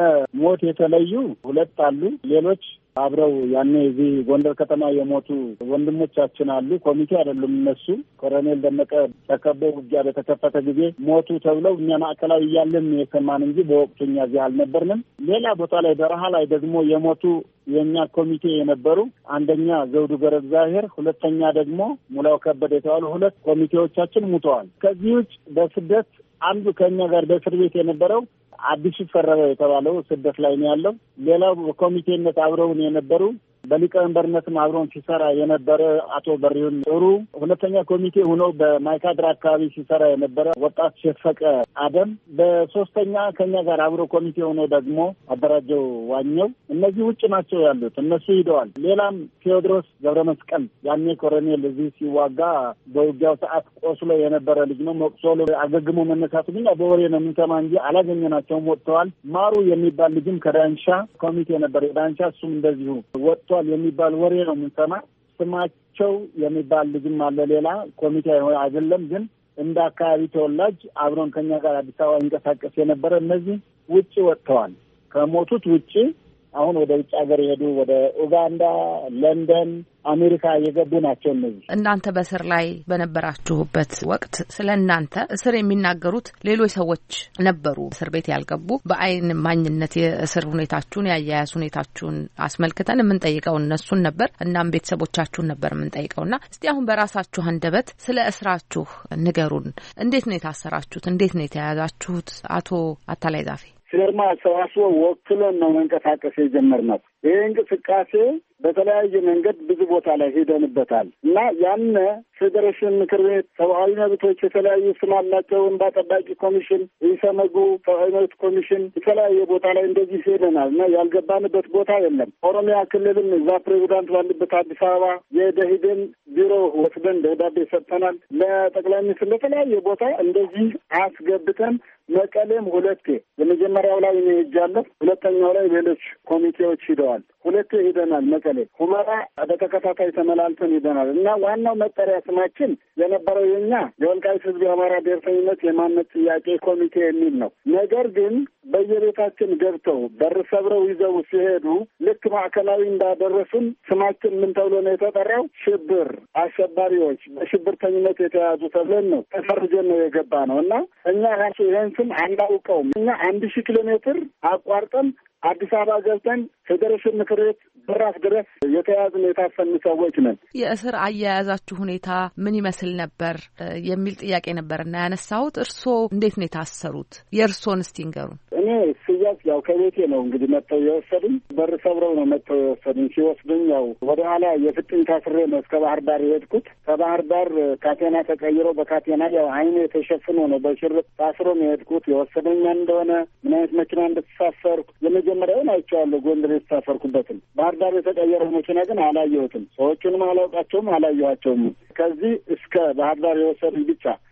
H: በሞት የተለዩ ሁለት አሉ። ሌሎች አብረው ያኔ እዚህ ጎንደር ከተማ የሞቱ ወንድሞቻችን አሉ። ኮሚቴ አይደሉም እነሱ። ኮሎኔል ደመቀ ተከበው ውጊያ በተከፈተ ጊዜ ሞቱ ተብለው እኛ ማዕከላዊ እያለን የሰማን እንጂ በወቅቱ እኛ እዚህ አልነበርንም። ሌላ ቦታ ላይ በረሃ ላይ ደግሞ የሞቱ የእኛ ኮሚቴ የነበሩ አንደኛ ዘውዱ ገረዛሄር፣ ሁለተኛ ደግሞ ሙላው ከበደ የተባሉ ሁለት ኮሚቴዎቻችን ሙተዋል። ከዚህ ውጭ በስደት አንዱ ከእኛ ጋር በእስር ቤት የነበረው አዲሱ ፈረበ የተባለው ስደት ላይ ነው ያለው። ሌላው በኮሚቴነት አብረውን የነበሩ በሊቀመንበርነትም አብረውን ሲሰራ የነበረ አቶ በሪውን ጥሩ፣ ሁለተኛ ኮሚቴ ሆኖ በማይካድራ አካባቢ ሲሰራ የነበረ ወጣት ሸፈቀ አደም፣ በሶስተኛ ከኛ ጋር አብሮ ኮሚቴ ሆኖ ደግሞ አደራጀው ዋኘው። እነዚህ ውጭ ናቸው ያሉት፣ እነሱ ሂደዋል። ሌላም ቴዎድሮስ ገብረ መስቀል ያኔ ኮሎኔል እዚህ ሲዋጋ በውጊያው ሰዓት ቆስሎ የነበረ ልጅ ነው። መቁሰሉ አገግሞ መነሳቱ ግን በወሬ ነው የምንሰማ እንጂ አላገኘናቸውም፣ ወጥተዋል። ማሩ የሚባል ልጅም ከዳንሻ ኮሚቴ ነበር የዳንሻ፣ እሱም እንደዚሁ ወጥቷል የሚባል ወሬ ነው የምንሰማ። ስማቸው የሚባል ልጅም አለ ሌላ ኮሚቴ አይደለም ግን እንደ አካባቢ ተወላጅ አብሮን ከኛ ጋር አዲስ አበባ ይንቀሳቀስ የነበረ እነዚህ ውጭ ወጥተዋል። ከሞቱት ውጭ አሁን ወደ ውጭ ሀገር የሄዱ ወደ ኡጋንዳ፣ ለንደን፣ አሜሪካ የገቡ ናቸው። እነዚህ
C: እናንተ በእስር ላይ በነበራችሁበት ወቅት ስለ እናንተ እስር የሚናገሩት ሌሎች ሰዎች ነበሩ፣ እስር ቤት ያልገቡ። በአይን ማኝነት የእስር ሁኔታችሁን የአያያዝ ሁኔታችሁን አስመልክተን የምንጠይቀው እነሱን ነበር። እናም ቤተሰቦቻችሁን ነበር የምንጠይቀውና እስቲ አሁን በራሳችሁ አንደበት ስለ እስራችሁ ንገሩን። እንዴት ነው የታሰራችሁት? እንዴት ነው የተያዛችሁት? አቶ አታላይ ዛፌ
D: ፊርማ ሰዋስቦ ወክለን ነው መንቀሳቀስ የጀመርነው። ይህ እንቅስቃሴ በተለያየ መንገድ ብዙ ቦታ ላይ ሄደንበታል እና ያነ ፌዴሬሽን ምክር ቤት፣ ሰብአዊ መብቶች የተለያዩ ስም አላቸው፣ እንባ ጠባቂ ኮሚሽን፣ ኢሰመጉ፣ ሰብአዊ መብት ኮሚሽን የተለያየ ቦታ ላይ እንደዚህ ሄደናል እና ያልገባንበት ቦታ የለም። ኦሮሚያ ክልልም እዛ ፕሬዚዳንት ባለበት አዲስ አበባ የደኢህዴን ቢሮ ወስደን ደብዳቤ ሰጥተናል። ለጠቅላይ ሚኒስትር ለተለያየ ቦታ እንደዚህ አስገብተን መቀሌም ሁለቴ የመጀመሪያው ላይ እኔ ሄጃለሁ፣ ሁለተኛው ላይ ሌሎች ኮሚቴዎች ሂደዋል። ሁለቴ ሄደናል። መቀሌ፣ ሁመራ በተከታታይ ተመላልተን ሄደናል እና ዋናው መጠሪያ ስማችን የነበረው የኛ የወልቃይት ሕዝብ የአማራ ብሔርተኝነት የማንነት ጥያቄ ኮሚቴ የሚል ነው። ነገር ግን በየቤታችን ገብተው በር ሰብረው ይዘው ሲሄዱ ልክ ማዕከላዊ እንዳደረሱን ስማችን ምን ተብሎ ነው የተጠራው? ሽብር፣ አሸባሪዎች፣ በሽብርተኝነት የተያዙ ተብለን ነው ተፈርጀን ነው የገባ ነው እና እኛ ራሱ ይህን ስም አናውቀውም። እኛ አንድ ሺህ ኪሎ ሜትር አቋርጠን አዲስ አበባ ገብተን ፌዴሬሽን ምክር ቤት በራፍ ድረስ የተያዝን የታፈን ሰዎች ነን።
C: የእስር አያያዛችሁ ሁኔታ ምን ይመስል ነበር የሚል ጥያቄ ነበርና ያነሳሁት። እርስዎ እንዴት ነው የታሰሩት? የእርስዎን እስቲ ንገሩን።
D: እኔ ስያዝ ያው ከቤቴ ነው እንግዲህ መጥተው የወሰዱኝ። በር ሰብረው ነው መጥተው የወሰዱኝ። ሲወስዱኝ ያው ወደ ኋላ የፍጥኝ ታስሬ ነው እስከ ባህር ዳር የሄድኩት። ከባህር ዳር ካቴና ተቀይሮ በካቴና ያው አይኔ ተሸፍኖ ነው በሽርጥ ታስሮ ነው የሄድኩት። የወሰደኝ እንደሆነ ምን አይነት መኪና እንደተሳፈርኩ የመጀመሪያውን አይቼዋለሁ። ጎንደር የተሳፈርኩበትን። ባህር ዳር የተቀየረው መኪና ግን አላየሁትም። ሰዎቹንም አላውቃቸውም፣ አላየኋቸውም። ከዚህ እስከ ባህር ዳር የወሰዱኝ ብቻ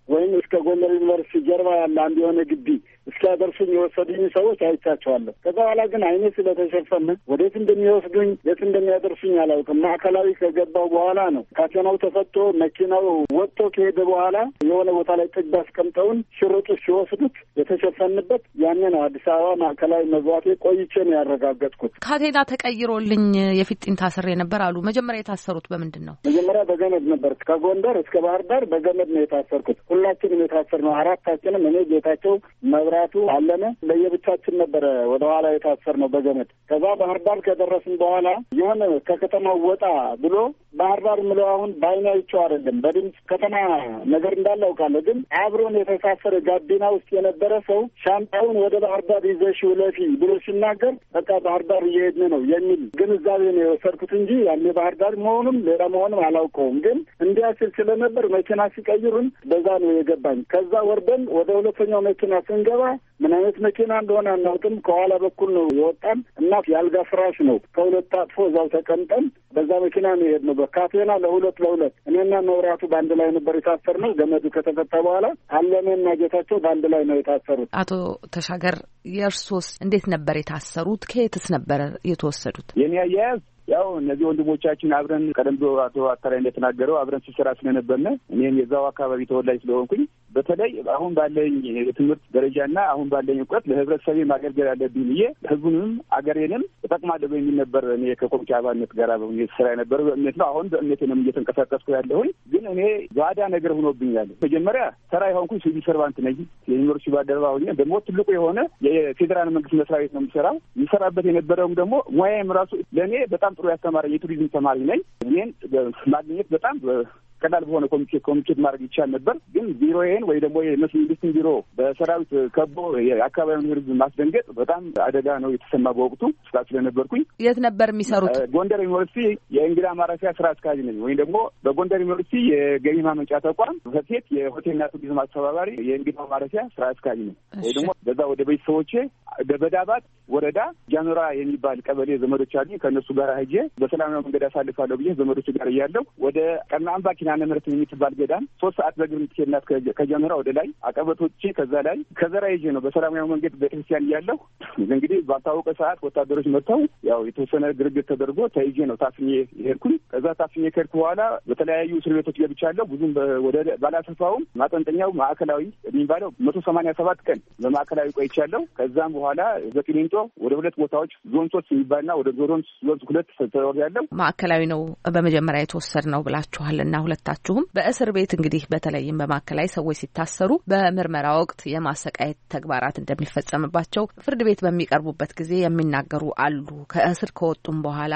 D: ወይም እስከ ጎንደር ዩኒቨርሲቲ ጀርባ ያለ አንድ የሆነ ግቢ እስኪያደርሱኝ የወሰዱኝ ሰዎች አይቻቸዋለሁ። ከዛ በኋላ ግን አይኔ ስለተሸፈነ ወዴት እንደሚወስዱኝ የት እንደሚያደርሱኝ አላውቅም። ማዕከላዊ ከገባው በኋላ ነው ካቴናው ተፈቶ መኪናው ወጥቶ ከሄደ በኋላ የሆነ ቦታ ላይ ጥግ አስቀምጠውን ሽርጡ ሲወስዱት የተሸፈንበት ያኔ ነው አዲስ አበባ ማዕከላዊ መግባቴ ቆይቼ ነው ያረጋገጥኩት።
C: ካቴና ተቀይሮልኝ የፊጥኝ ታስሬ ነበር አሉ። መጀመሪያ የታሰሩት በምንድን ነው?
D: መጀመሪያ በገመድ ነበር። ከጎንደር እስከ ባህር ዳር በገመድ ነው የታሰርኩት። ሁላችንም የታሰርነው አራታችንም፣ እኔ ጌታቸው መብራቱ አለነ ለየብቻችን ነበረ ወደ ኋላ የታሰርነው በገመድ። ከዛ ባህር ዳር ከደረስን በኋላ የሆነ ከከተማው ወጣ ብሎ ባህር ዳር ምለው አሁን በአይኔ አይቼው አይደለም በድምፅ ከተማ ነገር እንዳለ አውቃለሁ። ግን አብሮን የተሳሰረ ጋቢና ውስጥ የነበረ ሰው ሻንጣውን ወደ ባህር ዳር ይዘሽ ውለፊ ብሎ ሲናገር በቃ ባህር ዳር እየሄድን ነው የሚል ግንዛቤ ነው የወሰድኩት እንጂ ያኔ ባህር ዳር መሆኑም ሌላ መሆኑም አላውቀውም። ግን እንዲያስል ስለነበር መኪና ሲቀይሩን በዛ ነው የገባኝ። ከዛ ወርደን ወደ ሁለተኛው መኪና ስንገባ ምን አይነት መኪና እንደሆነ አናውቅም። ከኋላ በኩል ነው የወጣን እና ያልጋ ፍራሽ ነው ከሁለት አጥፎ እዛው ተቀምጠን በዛ መኪና ነው የሄድነው። በካቴና ለሁለት ለሁለት እኔና መብራቱ በአንድ ላይ ነበር የታሰርነው። ገመዱ ከተፈታ በኋላ አለሜና ጌታቸው በአንድ ላይ ነው የታሰሩት።
C: አቶ ተሻገር የእርሶስ እንዴት ነበር የታሰሩት? ከየትስ ነበር የተወሰዱት?
K: የኔ አያያዝ ያው እነዚህ ወንድሞቻችን አብረን ቀደም ብሎ አቶ አታላይ እንደተናገረው አብረን ሲሰራ ስለነበርነ እኔም የዛው አካባቢ ተወላጅ ስለሆንኩኝ በተለይ አሁን ባለኝ የትምህርት ደረጃና አሁን ባለኝ እውቀት ለህብረተሰቤ ማገልገል አለብኝ ብዬ ህዝቡንም አገሬንም እጠቅማለሁ በሚል ነበር እኔ ከኮሚቴ አባልነት ጋር በሚል ስራ ነበር። በእምነት ነው አሁን በእምነት ነው እየተንቀሳቀስኩ ያለሁኝ። ግን እኔ ባዳ ነገር ሆኖብኛል። መጀመሪያ ተራ የሆንኩኝ ሲቪል ሰርቫንት ነኝ። የዩኒቨርሲቲ ባልደረባ ሆኜ ደግሞ ትልቁ የሆነ የፌዴራል መንግስት መስሪያ ቤት ነው የምሰራው። የሚሰራበት የነበረውም ደግሞ ሙያዬም ራሱ ለእኔ በጣም ጥሩ ያስተማረ የቱሪዝም ተማሪ ነኝ። ይህን ማግኘት በጣም ቀላል በሆነ ኮሚቴ ኮሚቴት ማድረግ ይቻል ነበር። ግን ቢሮዬን ወይ ደግሞ የመስሪያ ቢሮ በሰራዊት ከቦ የአካባቢውን ህዝብ ማስደንገጥ በጣም አደጋ ነው የተሰማ በወቅቱ ስራ ስለነበርኩኝ።
C: የት ነበር የሚሰሩት?
K: ጎንደር ዩኒቨርሲቲ የእንግዳ ማረፊያ ስራ አስኪያጅ ነኝ። ወይም ደግሞ በጎንደር ዩኒቨርሲቲ የገቢ ማመንጫ ተቋም በሴት የሆቴልና ቱሪዝም አስተባባሪ የእንግዳ ማረፊያ ስራ አስኪያጅ ነኝ። ወይ ደግሞ በዛ ወደ ቤተሰቦቼ በበዳባት ወረዳ ጃኖራ የሚባል ቀበሌ ዘመዶች አሉኝ። ከእነሱ ጋር ሄጄ በሰላማዊ መንገድ አሳልፋለሁ ብዬ ዘመዶች ጋር እያለሁ ወደ ቀና አምባ ኪዳነ ምሕረት የምትባል ገዳም ሶስት ሰዓት በእግር የምትሄድናት ከጀመራ ወደ ላይ አቀበቶቼ ከዛ ላይ ከዘራ ይዤ ነው በሰላማዊ መንገድ ቤተክርስቲያን እያለሁ እንግዲህ ባልታወቀ ሰዓት ወታደሮች መጥተው ያው የተወሰነ ግርግር ተደርጎ ተይዤ ነው ታፍኜ የሄድኩኝ። ከዛ ታፍኜ ከሄድኩ በኋላ በተለያዩ እስር ቤቶች ገብቻለሁ። ብዙም ወደ ባላሰፋውም ማጠንጠኛው ማዕከላዊ የሚባለው መቶ ሰማንያ ሰባት ቀን በማዕከላዊ ቆይቻለሁ። ከዛም በኋላ በቂሊንጦ ወደ ሁለት ቦታዎች ዞን ሶስት የሚባልና ወደ ዞን ዞን ሁለት ተወርያለሁ።
C: ማዕከላዊ ነው በመጀመሪያ የተወሰድ ነው ብላችኋልና ሁለታችሁም በእስር ቤት እንግዲህ በተለይም በማዕከላዊ ሰዎች ሲታሰሩ በምርመራ ወቅት የማሰቃየት ተግባራት እንደሚፈጸምባቸው ፍርድ ቤት በሚቀርቡበት ጊዜ የሚናገሩ አሉ። ከእስር ከወጡም በኋላ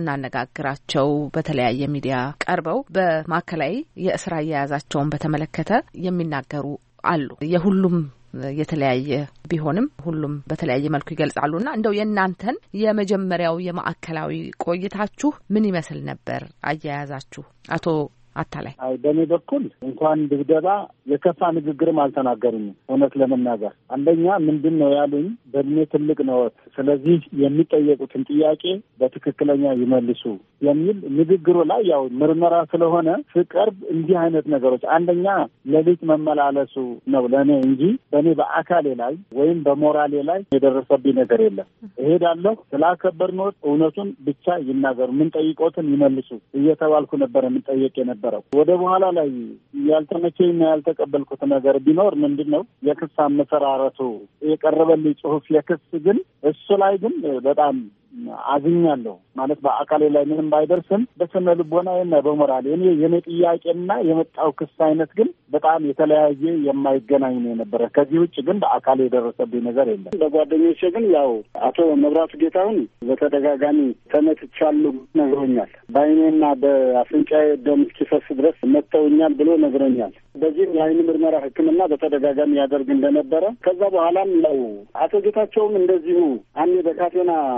C: ስናነጋግራቸው በተለያየ ሚዲያ ቀርበው በማዕከላዊ የእስር አያያዛቸውን በተመለከተ የሚናገሩ አሉ። የሁሉም የተለያየ ቢሆንም ሁሉም በተለያየ መልኩ ይገልጻሉና እንደው የእናንተን የመጀመሪያው የማዕከላዊ ቆይታችሁ ምን ይመስል ነበር አያያዛችሁ? አቶ አታላይ።
H: አይ በእኔ በኩል እንኳን ድብደባ የከፋ ንግግርም አልተናገሩኝም። እውነት ለመናገር አንደኛ ምንድን ነው ያሉኝ፣ በእድሜ ትልቅ ነው፣ ስለዚህ የሚጠየቁትን ጥያቄ በትክክለኛ ይመልሱ የሚል ንግግሩ ላይ ያው ምርመራ ስለሆነ ስቀርብ እንዲህ አይነት ነገሮች አንደኛ ሌሊት መመላለሱ ነው ለእኔ እንጂ በእኔ በአካሌ ላይ ወይም በሞራሌ ላይ የደረሰብኝ ነገር የለም። እሄዳለሁ ስላከበርነዎት እውነቱን ብቻ ይናገሩ፣ ምን ጠይቆትን ይመልሱ እየተባልኩ ነበር የምንጠየቅ ነበር። ወደ በኋላ ላይ ያልተመቸኝና ያልተቀበልኩት ነገር ቢኖር ምንድን ነው የክስ አመሰራረቱ የቀረበልኝ ጽሁፍ የክስ ግን እሱ ላይ ግን በጣም አዝኛለሁ። ማለት በአካሌ ላይ ምንም ባይደርስም በስነ ልቦናዬና በሞራሌ እኔ የኔ ጥያቄና የመጣው ክስ አይነት ግን በጣም የተለያየ የማይገናኝ ነው የነበረ። ከዚህ ውጭ ግን በአካሌ የደረሰብኝ ነገር የለም።
D: በጓደኞቼ ግን ያው አቶ መብራቱ ጌታሁን በተደጋጋሚ ተመትቻለሁ ነግሮኛል። በአይኔና በአፍንጫዬ ደም እስኪፈስ ድረስ መተውኛል ብሎ ነግሮኛል። በዚህም የአይን ምርመራ ሕክምና በተደጋጋሚ ያደርግ እንደነበረ ከዛ በኋላም ያው አቶ ጌታቸውም እንደዚሁ አንዴ በካቴና አንጠል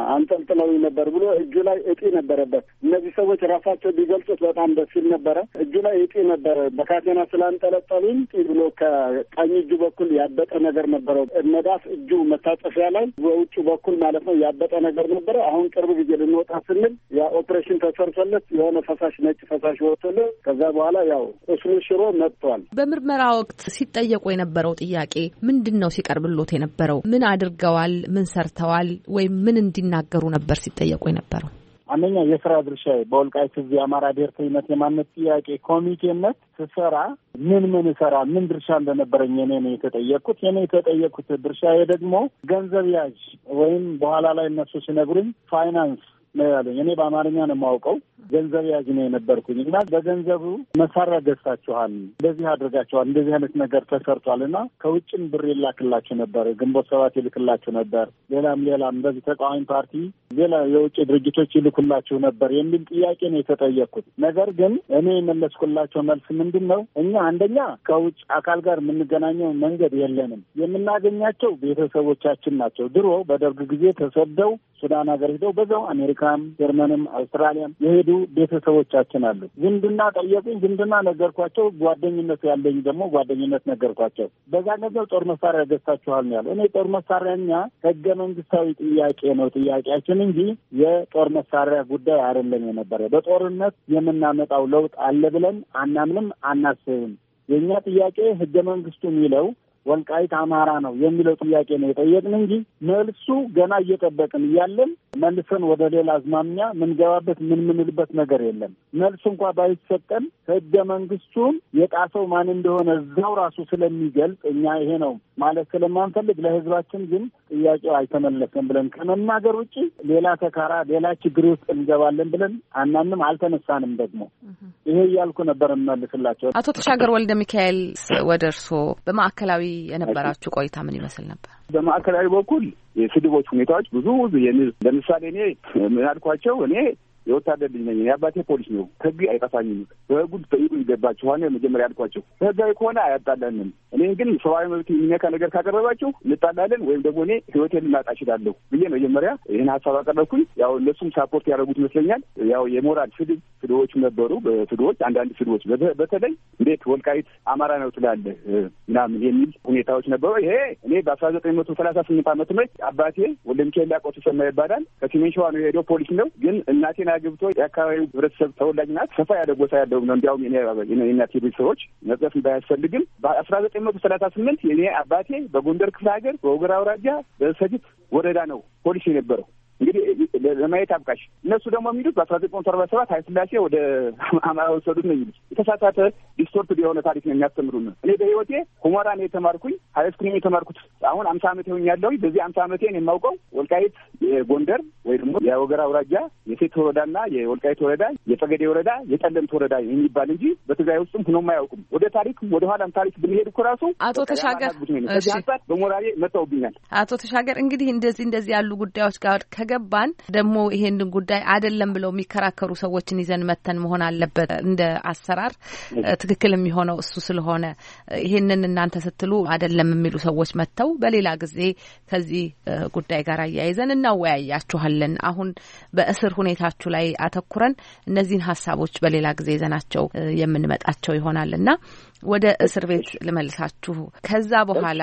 D: አንጠልጥለው ነበር ብሎ እጁ ላይ እጢ ነበረበት። እነዚህ ሰዎች ራሳቸው ቢገልጹት በጣም ደስ ይል ነበረ። እጁ ላይ እጢ ነበረ። በካቴና ስላንጠለጠሉኝ ብሎ ከቀኝ እጁ በኩል ያበጠ ነገር ነበረው። መዳፍ እጁ መታጠፊያ ላይ በውጭ በኩል ማለት ነው ያበጠ ነገር ነበረ። አሁን ቅርብ ጊዜ ልንወጣ ስንል ያ ኦፕሬሽን ተሰርቶለት የሆነ ፈሳሽ ነጭ ፈሳሽ ወጥቶለት ከዛ በኋላ ያው እሱን ሽሮ መጥቷል።
C: በምርመራ ወቅት ሲጠየቁ የነበረው ጥያቄ ምንድን ነው? ሲቀርብሎት የነበረው ምን አድርገዋል፣ ምን ሰርተዋል፣ ወይም ምን እንዲናገሩ ነበር ሲጠየቁ የነበረው?
H: አንደኛ የስራ ድርሻ በወልቃይት ህዝብ የአማራ ብሔርተኝነት የማንነት ጥያቄ ኮሚቴነት ስሰራ ምን ምን ሰራ ምን ድርሻ እንደነበረኝ እኔ ነው የተጠየቅኩት። እኔ የተጠየቅኩት ድርሻዬ ደግሞ ገንዘብ ያዥ ወይም በኋላ ላይ እነሱ ሲነግሩኝ ፋይናንስ ነው ያሉኝ። እኔ በአማርኛ ነው የማውቀው። ገንዘብ ያዥ ነው የነበርኩኝ እና በገንዘቡ መሳሪያ ገዝታችኋል፣ እንደዚህ አድርጋችኋል፣ እንደዚህ አይነት ነገር ተሰርቷል እና ከውጭም ብር ይላክላችሁ ነበር፣ ግንቦት ሰባት ይልክላችሁ ነበር፣ ሌላም ሌላም በዚህ ተቃዋሚ ፓርቲ ሌላ የውጭ ድርጅቶች ይልኩላችሁ ነበር የሚል ጥያቄ ነው የተጠየቅኩት። ነገር ግን እኔ የመለስኩላቸው መልስ ምንድን ነው? እኛ አንደኛ ከውጭ አካል ጋር የምንገናኘው መንገድ የለንም። የምናገኛቸው ቤተሰቦቻችን ናቸው። ድሮ በደርግ ጊዜ ተሰደው ሱዳን ሀገር ሄደው በዛው አሜሪካም፣ ጀርመንም፣ አውስትራሊያም የሄዱ ቤተሰቦቻችን አሉ። ዝምድና ጠየቁኝ፣ ዝምድና ነገርኳቸው። ጓደኝነት ያለኝ ደግሞ ጓደኝነት ነገርኳቸው። በዛ ገንዘብ ጦር መሳሪያ ገዝታችኋል ነው ያለው። እኔ ጦር መሳሪያኛ ህገ መንግስታዊ ጥያቄ ነው ጥያቄያችን እንጂ የጦር መሳሪያ ጉዳይ አይደለም የነበረ። በጦርነት የምናመጣው ለውጥ አለ ብለን አናምንም፣ አናስብም። የእኛ ጥያቄ ህገ መንግስቱ የሚለው ወልቃይት አማራ ነው የሚለው ጥያቄ ነው የጠየቅን እንጂ መልሱ ገና እየጠበቅን እያለን መልሰን ወደ ሌላ አዝማሚያ ምንገባበት ምን ምንልበት ነገር የለም። መልሱ እንኳ ባይሰጠን ህገ መንግስቱን የጣሰው ማን እንደሆነ እዛው ራሱ ስለሚገልጽ እኛ ይሄ ነው ማለት ስለማንፈልግ ለህዝባችን ግን ጥያቄው አይተመለሰም ብለን ከመናገር ውጪ ሌላ ተካራ ሌላ ችግር ውስጥ እንገባለን ብለን አናንም አልተነሳንም። ደግሞ ይሄ እያልኩ ነበር መልስላቸው።
C: አቶ ተሻገር ወልደ ሚካኤል ወደ እርስዎ በማዕከላዊ የነበራችሁ ቆይታ ምን ይመስል ነበር?
K: በማዕከላዊ በኩል የስድቦች ሁኔታዎች ብዙ ለምሳሌ እኔ ምን አልኳቸው? እኔ የወታደር ልጅ ነኝ። የአባቴ ፖሊስ ነው። ህግ አይጠፋኝም። በህጉ ጠይቁ ይገባችኋል። መጀመሪያ ያልኳቸው ህጋዊ ከሆነ አያጣላንም። እኔ ግን ሰብአዊ መብት የሚነካ ነገር ካቀረባችሁ እንጣላለን ወይም ደግሞ እኔ ህይወቴን ልናጣ እችላለሁ ብዬ መጀመሪያ ይህን ሀሳብ አቀረብኩኝ። ያው እነሱም ሳፖርት ያደረጉት ይመስለኛል። ያው የሞራል ስድብ ስድቦች ነበሩ። በስድቦች አንዳንድ ስድቦች በተለይ እንዴት ወልቃይት አማራ ነው ትላለህ ምናምን የሚል ሁኔታዎች ነበሩ። ይሄ እኔ በአስራ ዘጠኝ መቶ ሰላሳ ስምንት ዓመተ ምህረት አባቴ ወልደ ሚካኤል ላቆ ተሰማ ይባላል። ከሰሜን ሸዋ ነው የሄደው ፖሊስ ነው። ግን እናቴን ግብቶ የአካባቢው ህብረተሰብ ተወላጅ ናት። ሰፋ ያለ ቦታ ያለው ነው። እንዲያውም የእናቴ ቤተሰቦች መጽፍ ባያስፈልግም በአስራ ዘጠኝ መቶ ሰላሳ ስምንት የኔ አባቴ በጎንደር ክፍለ ሀገር በወገራ አውራጃ በሰቲት ወረዳ ነው ፖሊስ የነበረው። እንግዲህ ለማየት አብቃሽ። እነሱ ደግሞ የሚሉት በአስራ ዘጠኝ መቶ አርባ ሰባት ኃይለ ሥላሴ ወደ አማራ ወሰዱት ነው የሚሉት። የተሳሳተ ዲስቶርትድ የሆነ ታሪክ ነው የሚያስተምሩን። እኔ በህይወቴ ሁመራ ነው የተማርኩኝ። ሀይስኩኝ የተማርኩት አሁን አምሳ ዓመት ሆኛለሁ። በዚህ አምሳ ዓመቴን የማውቀው ወልቃይት የጎንደር ወይ ደግሞ የወገራ አውራጃ የሴት ወረዳና የወልቃይት ወረዳ የጸገዴ ወረዳ የጠለምት ወረዳ የሚባል እንጂ በትግራይ ውስጥም ሆኖም አያውቁም። ወደ ታሪክ ወደ ኋላም ታሪክ ብንሄድ እኮ ራሱ
C: አቶ ተሻገር
K: እሺ በሞራሌ መጣውብኛል።
C: አቶ ተሻገር እንግዲህ እንደዚህ እንደዚህ ያሉ ጉዳዮች ጋር ከገባን ደግሞ ይሄንን ጉዳይ አይደለም ብለው የሚከራከሩ ሰዎችን ይዘን መተን መሆን አለበት። እንደ አሰራር ትክክል የሚሆነው እሱ ስለሆነ ይሄንን እናንተ ስትሉ አይደለም የሚሉ ሰዎች መተው በሌላ ጊዜ ከዚህ ጉዳይ ጋር አያይዘን እናወያያችኋለን። አሁን በእስር ሁኔታችሁ ላይ አተኩረን እነዚህን ሀሳቦች በሌላ ጊዜ ይዘናቸው የምንመጣቸው ይሆናልና ወደ እስር ቤት ልመልሳችሁ። ከዛ በኋላ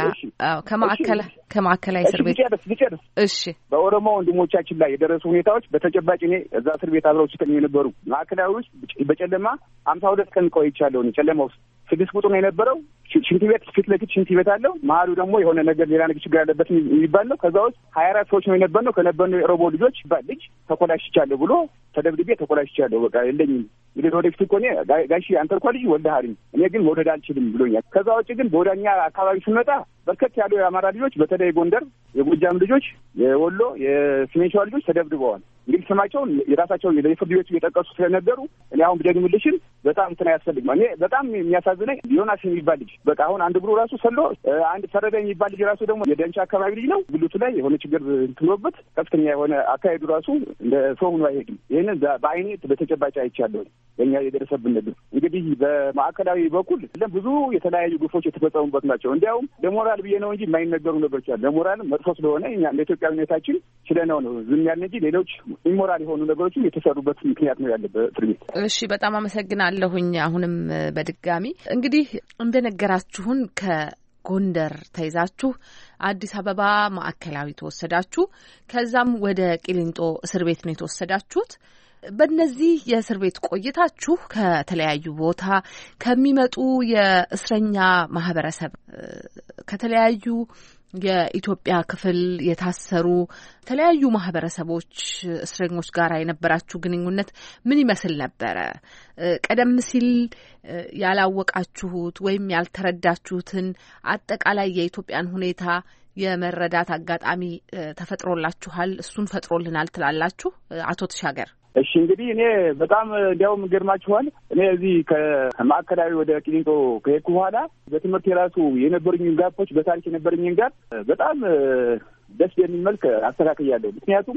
C: ከማዕከላ ከማዕከላዊ እስር ቤት እሺ፣
K: በኦሮሞ ወንድሞቻችን ላይ የደረሱ ሁኔታዎች በተጨባጭ እኔ እዛ እስር ቤት አብረው ሲተኙ የነበሩ ማዕከላዊ ውስጥ በጨለማ ሀምሳ ሁለት ቀን ቆይቻለሁ። ጨለማ ውስጥ ስድስት ቁጥር ነው የነበረው። ሽንት ቤት ፊት ለፊት ሽንት ቤት አለው። መሀሉ ደግሞ የሆነ ነገር ሌላ ነገር ችግር ያለበት የሚባል ነው። ከዛ ውስጥ ሀያ አራት ሰዎች ነው የነበርነው። ከነበርነው የኦሮሞ ልጆች ባል ልጅ ተኮላሽቻለሁ ብሎ ተደብድቤ ተኮላሽቻለሁ። በቃ የለኝም እንግዲህ ወደፊት እኮ እኔ ጋሺ አንተ እኮ ልጅ ወልደሃል፣ እኔ ግን መውለድ አልችልም ብሎኛል። ከዛ ውጭ ግን በወዳኛ አካባቢ ስንመጣ በርከት ያሉ የአማራ ልጆች በተለይ ጎንደር፣ የጎጃም ልጆች፣ የወሎ፣ የሰሜን ሸዋ ልጆች ተደብድበዋል። እንግዲህ ስማቸውን የራሳቸው የፍርድ ቤቱ የጠቀሱ ስለነገሩ እኔ አሁን ብደግምልሽን በጣም እንትን አያስፈልግም። እኔ በጣም የሚያሳዝነኝ ዮናስ የሚባል ልጅ በቃ አሁን አንድ እግሩ ራሱ ሰሎ፣ አንድ ፈረደ የሚባል ልጅ ራሱ ደግሞ የደንቻ አካባቢ ልጅ ነው። ብልቱ ላይ የሆነ ችግር ትኖርበት ከፍተኛ የሆነ አካሄዱ ራሱ እንደ ሰው ሆኖ አይሄድም። ይህንን በአይኔ በተጨባጭ አይቻለሁ። በእኛ የደረሰብን ነገር እንግዲህ በማዕከላዊ በኩል ብዙ የተለያዩ ግፎች የተፈጸሙበት ናቸው። እንዲያውም ለሞራሌ ለሞራል ብዬ ነው እንጂ የማይነገሩ ነገሮች አሉ። ለሞራል መጥፎ ስለሆነ እኛ እንደ ኢትዮጵያዊነታችን ስለነው ነው ዝም ያልን እንጂ ሌሎች ኢሞራል የሆኑ ነገሮችም የተሰሩበት ምክንያት ነው ያለ በእስር ቤት።
C: እሺ በጣም አመሰግናለሁኝ። አሁንም በድጋሚ እንግዲህ እንደነገራችሁን ከጎንደር ተይዛችሁ አዲስ አበባ ማዕከላዊ ተወሰዳችሁ፣ ከዛም ወደ ቂሊንጦ እስር ቤት ነው የተወሰዳችሁት። በእነዚህ የእስር ቤት ቆይታችሁ ከተለያዩ ቦታ ከሚመጡ የእስረኛ ማህበረሰብ ከተለያዩ የኢትዮጵያ ክፍል የታሰሩ የተለያዩ ማህበረሰቦች እስረኞች ጋር የነበራችሁ ግንኙነት ምን ይመስል ነበረ? ቀደም ሲል ያላወቃችሁት ወይም ያልተረዳችሁትን አጠቃላይ የኢትዮጵያን ሁኔታ የመረዳት አጋጣሚ ተፈጥሮላችኋል? እሱን ፈጥሮልናል ትላላችሁ? አቶ ተሻገር።
K: እሺ እንግዲህ እኔ በጣም እንዲያውም ገርማችኋል። እኔ እዚህ ከማዕከላዊ ወደ ቂሊንጦ ከሄድኩ በኋላ በትምህርት የራሱ የነበሩኝን ጋፖች በታሪክ የነበሩኝን ጋር በጣም ደስ የሚል መልክ አስተካክያለሁ። ምክንያቱም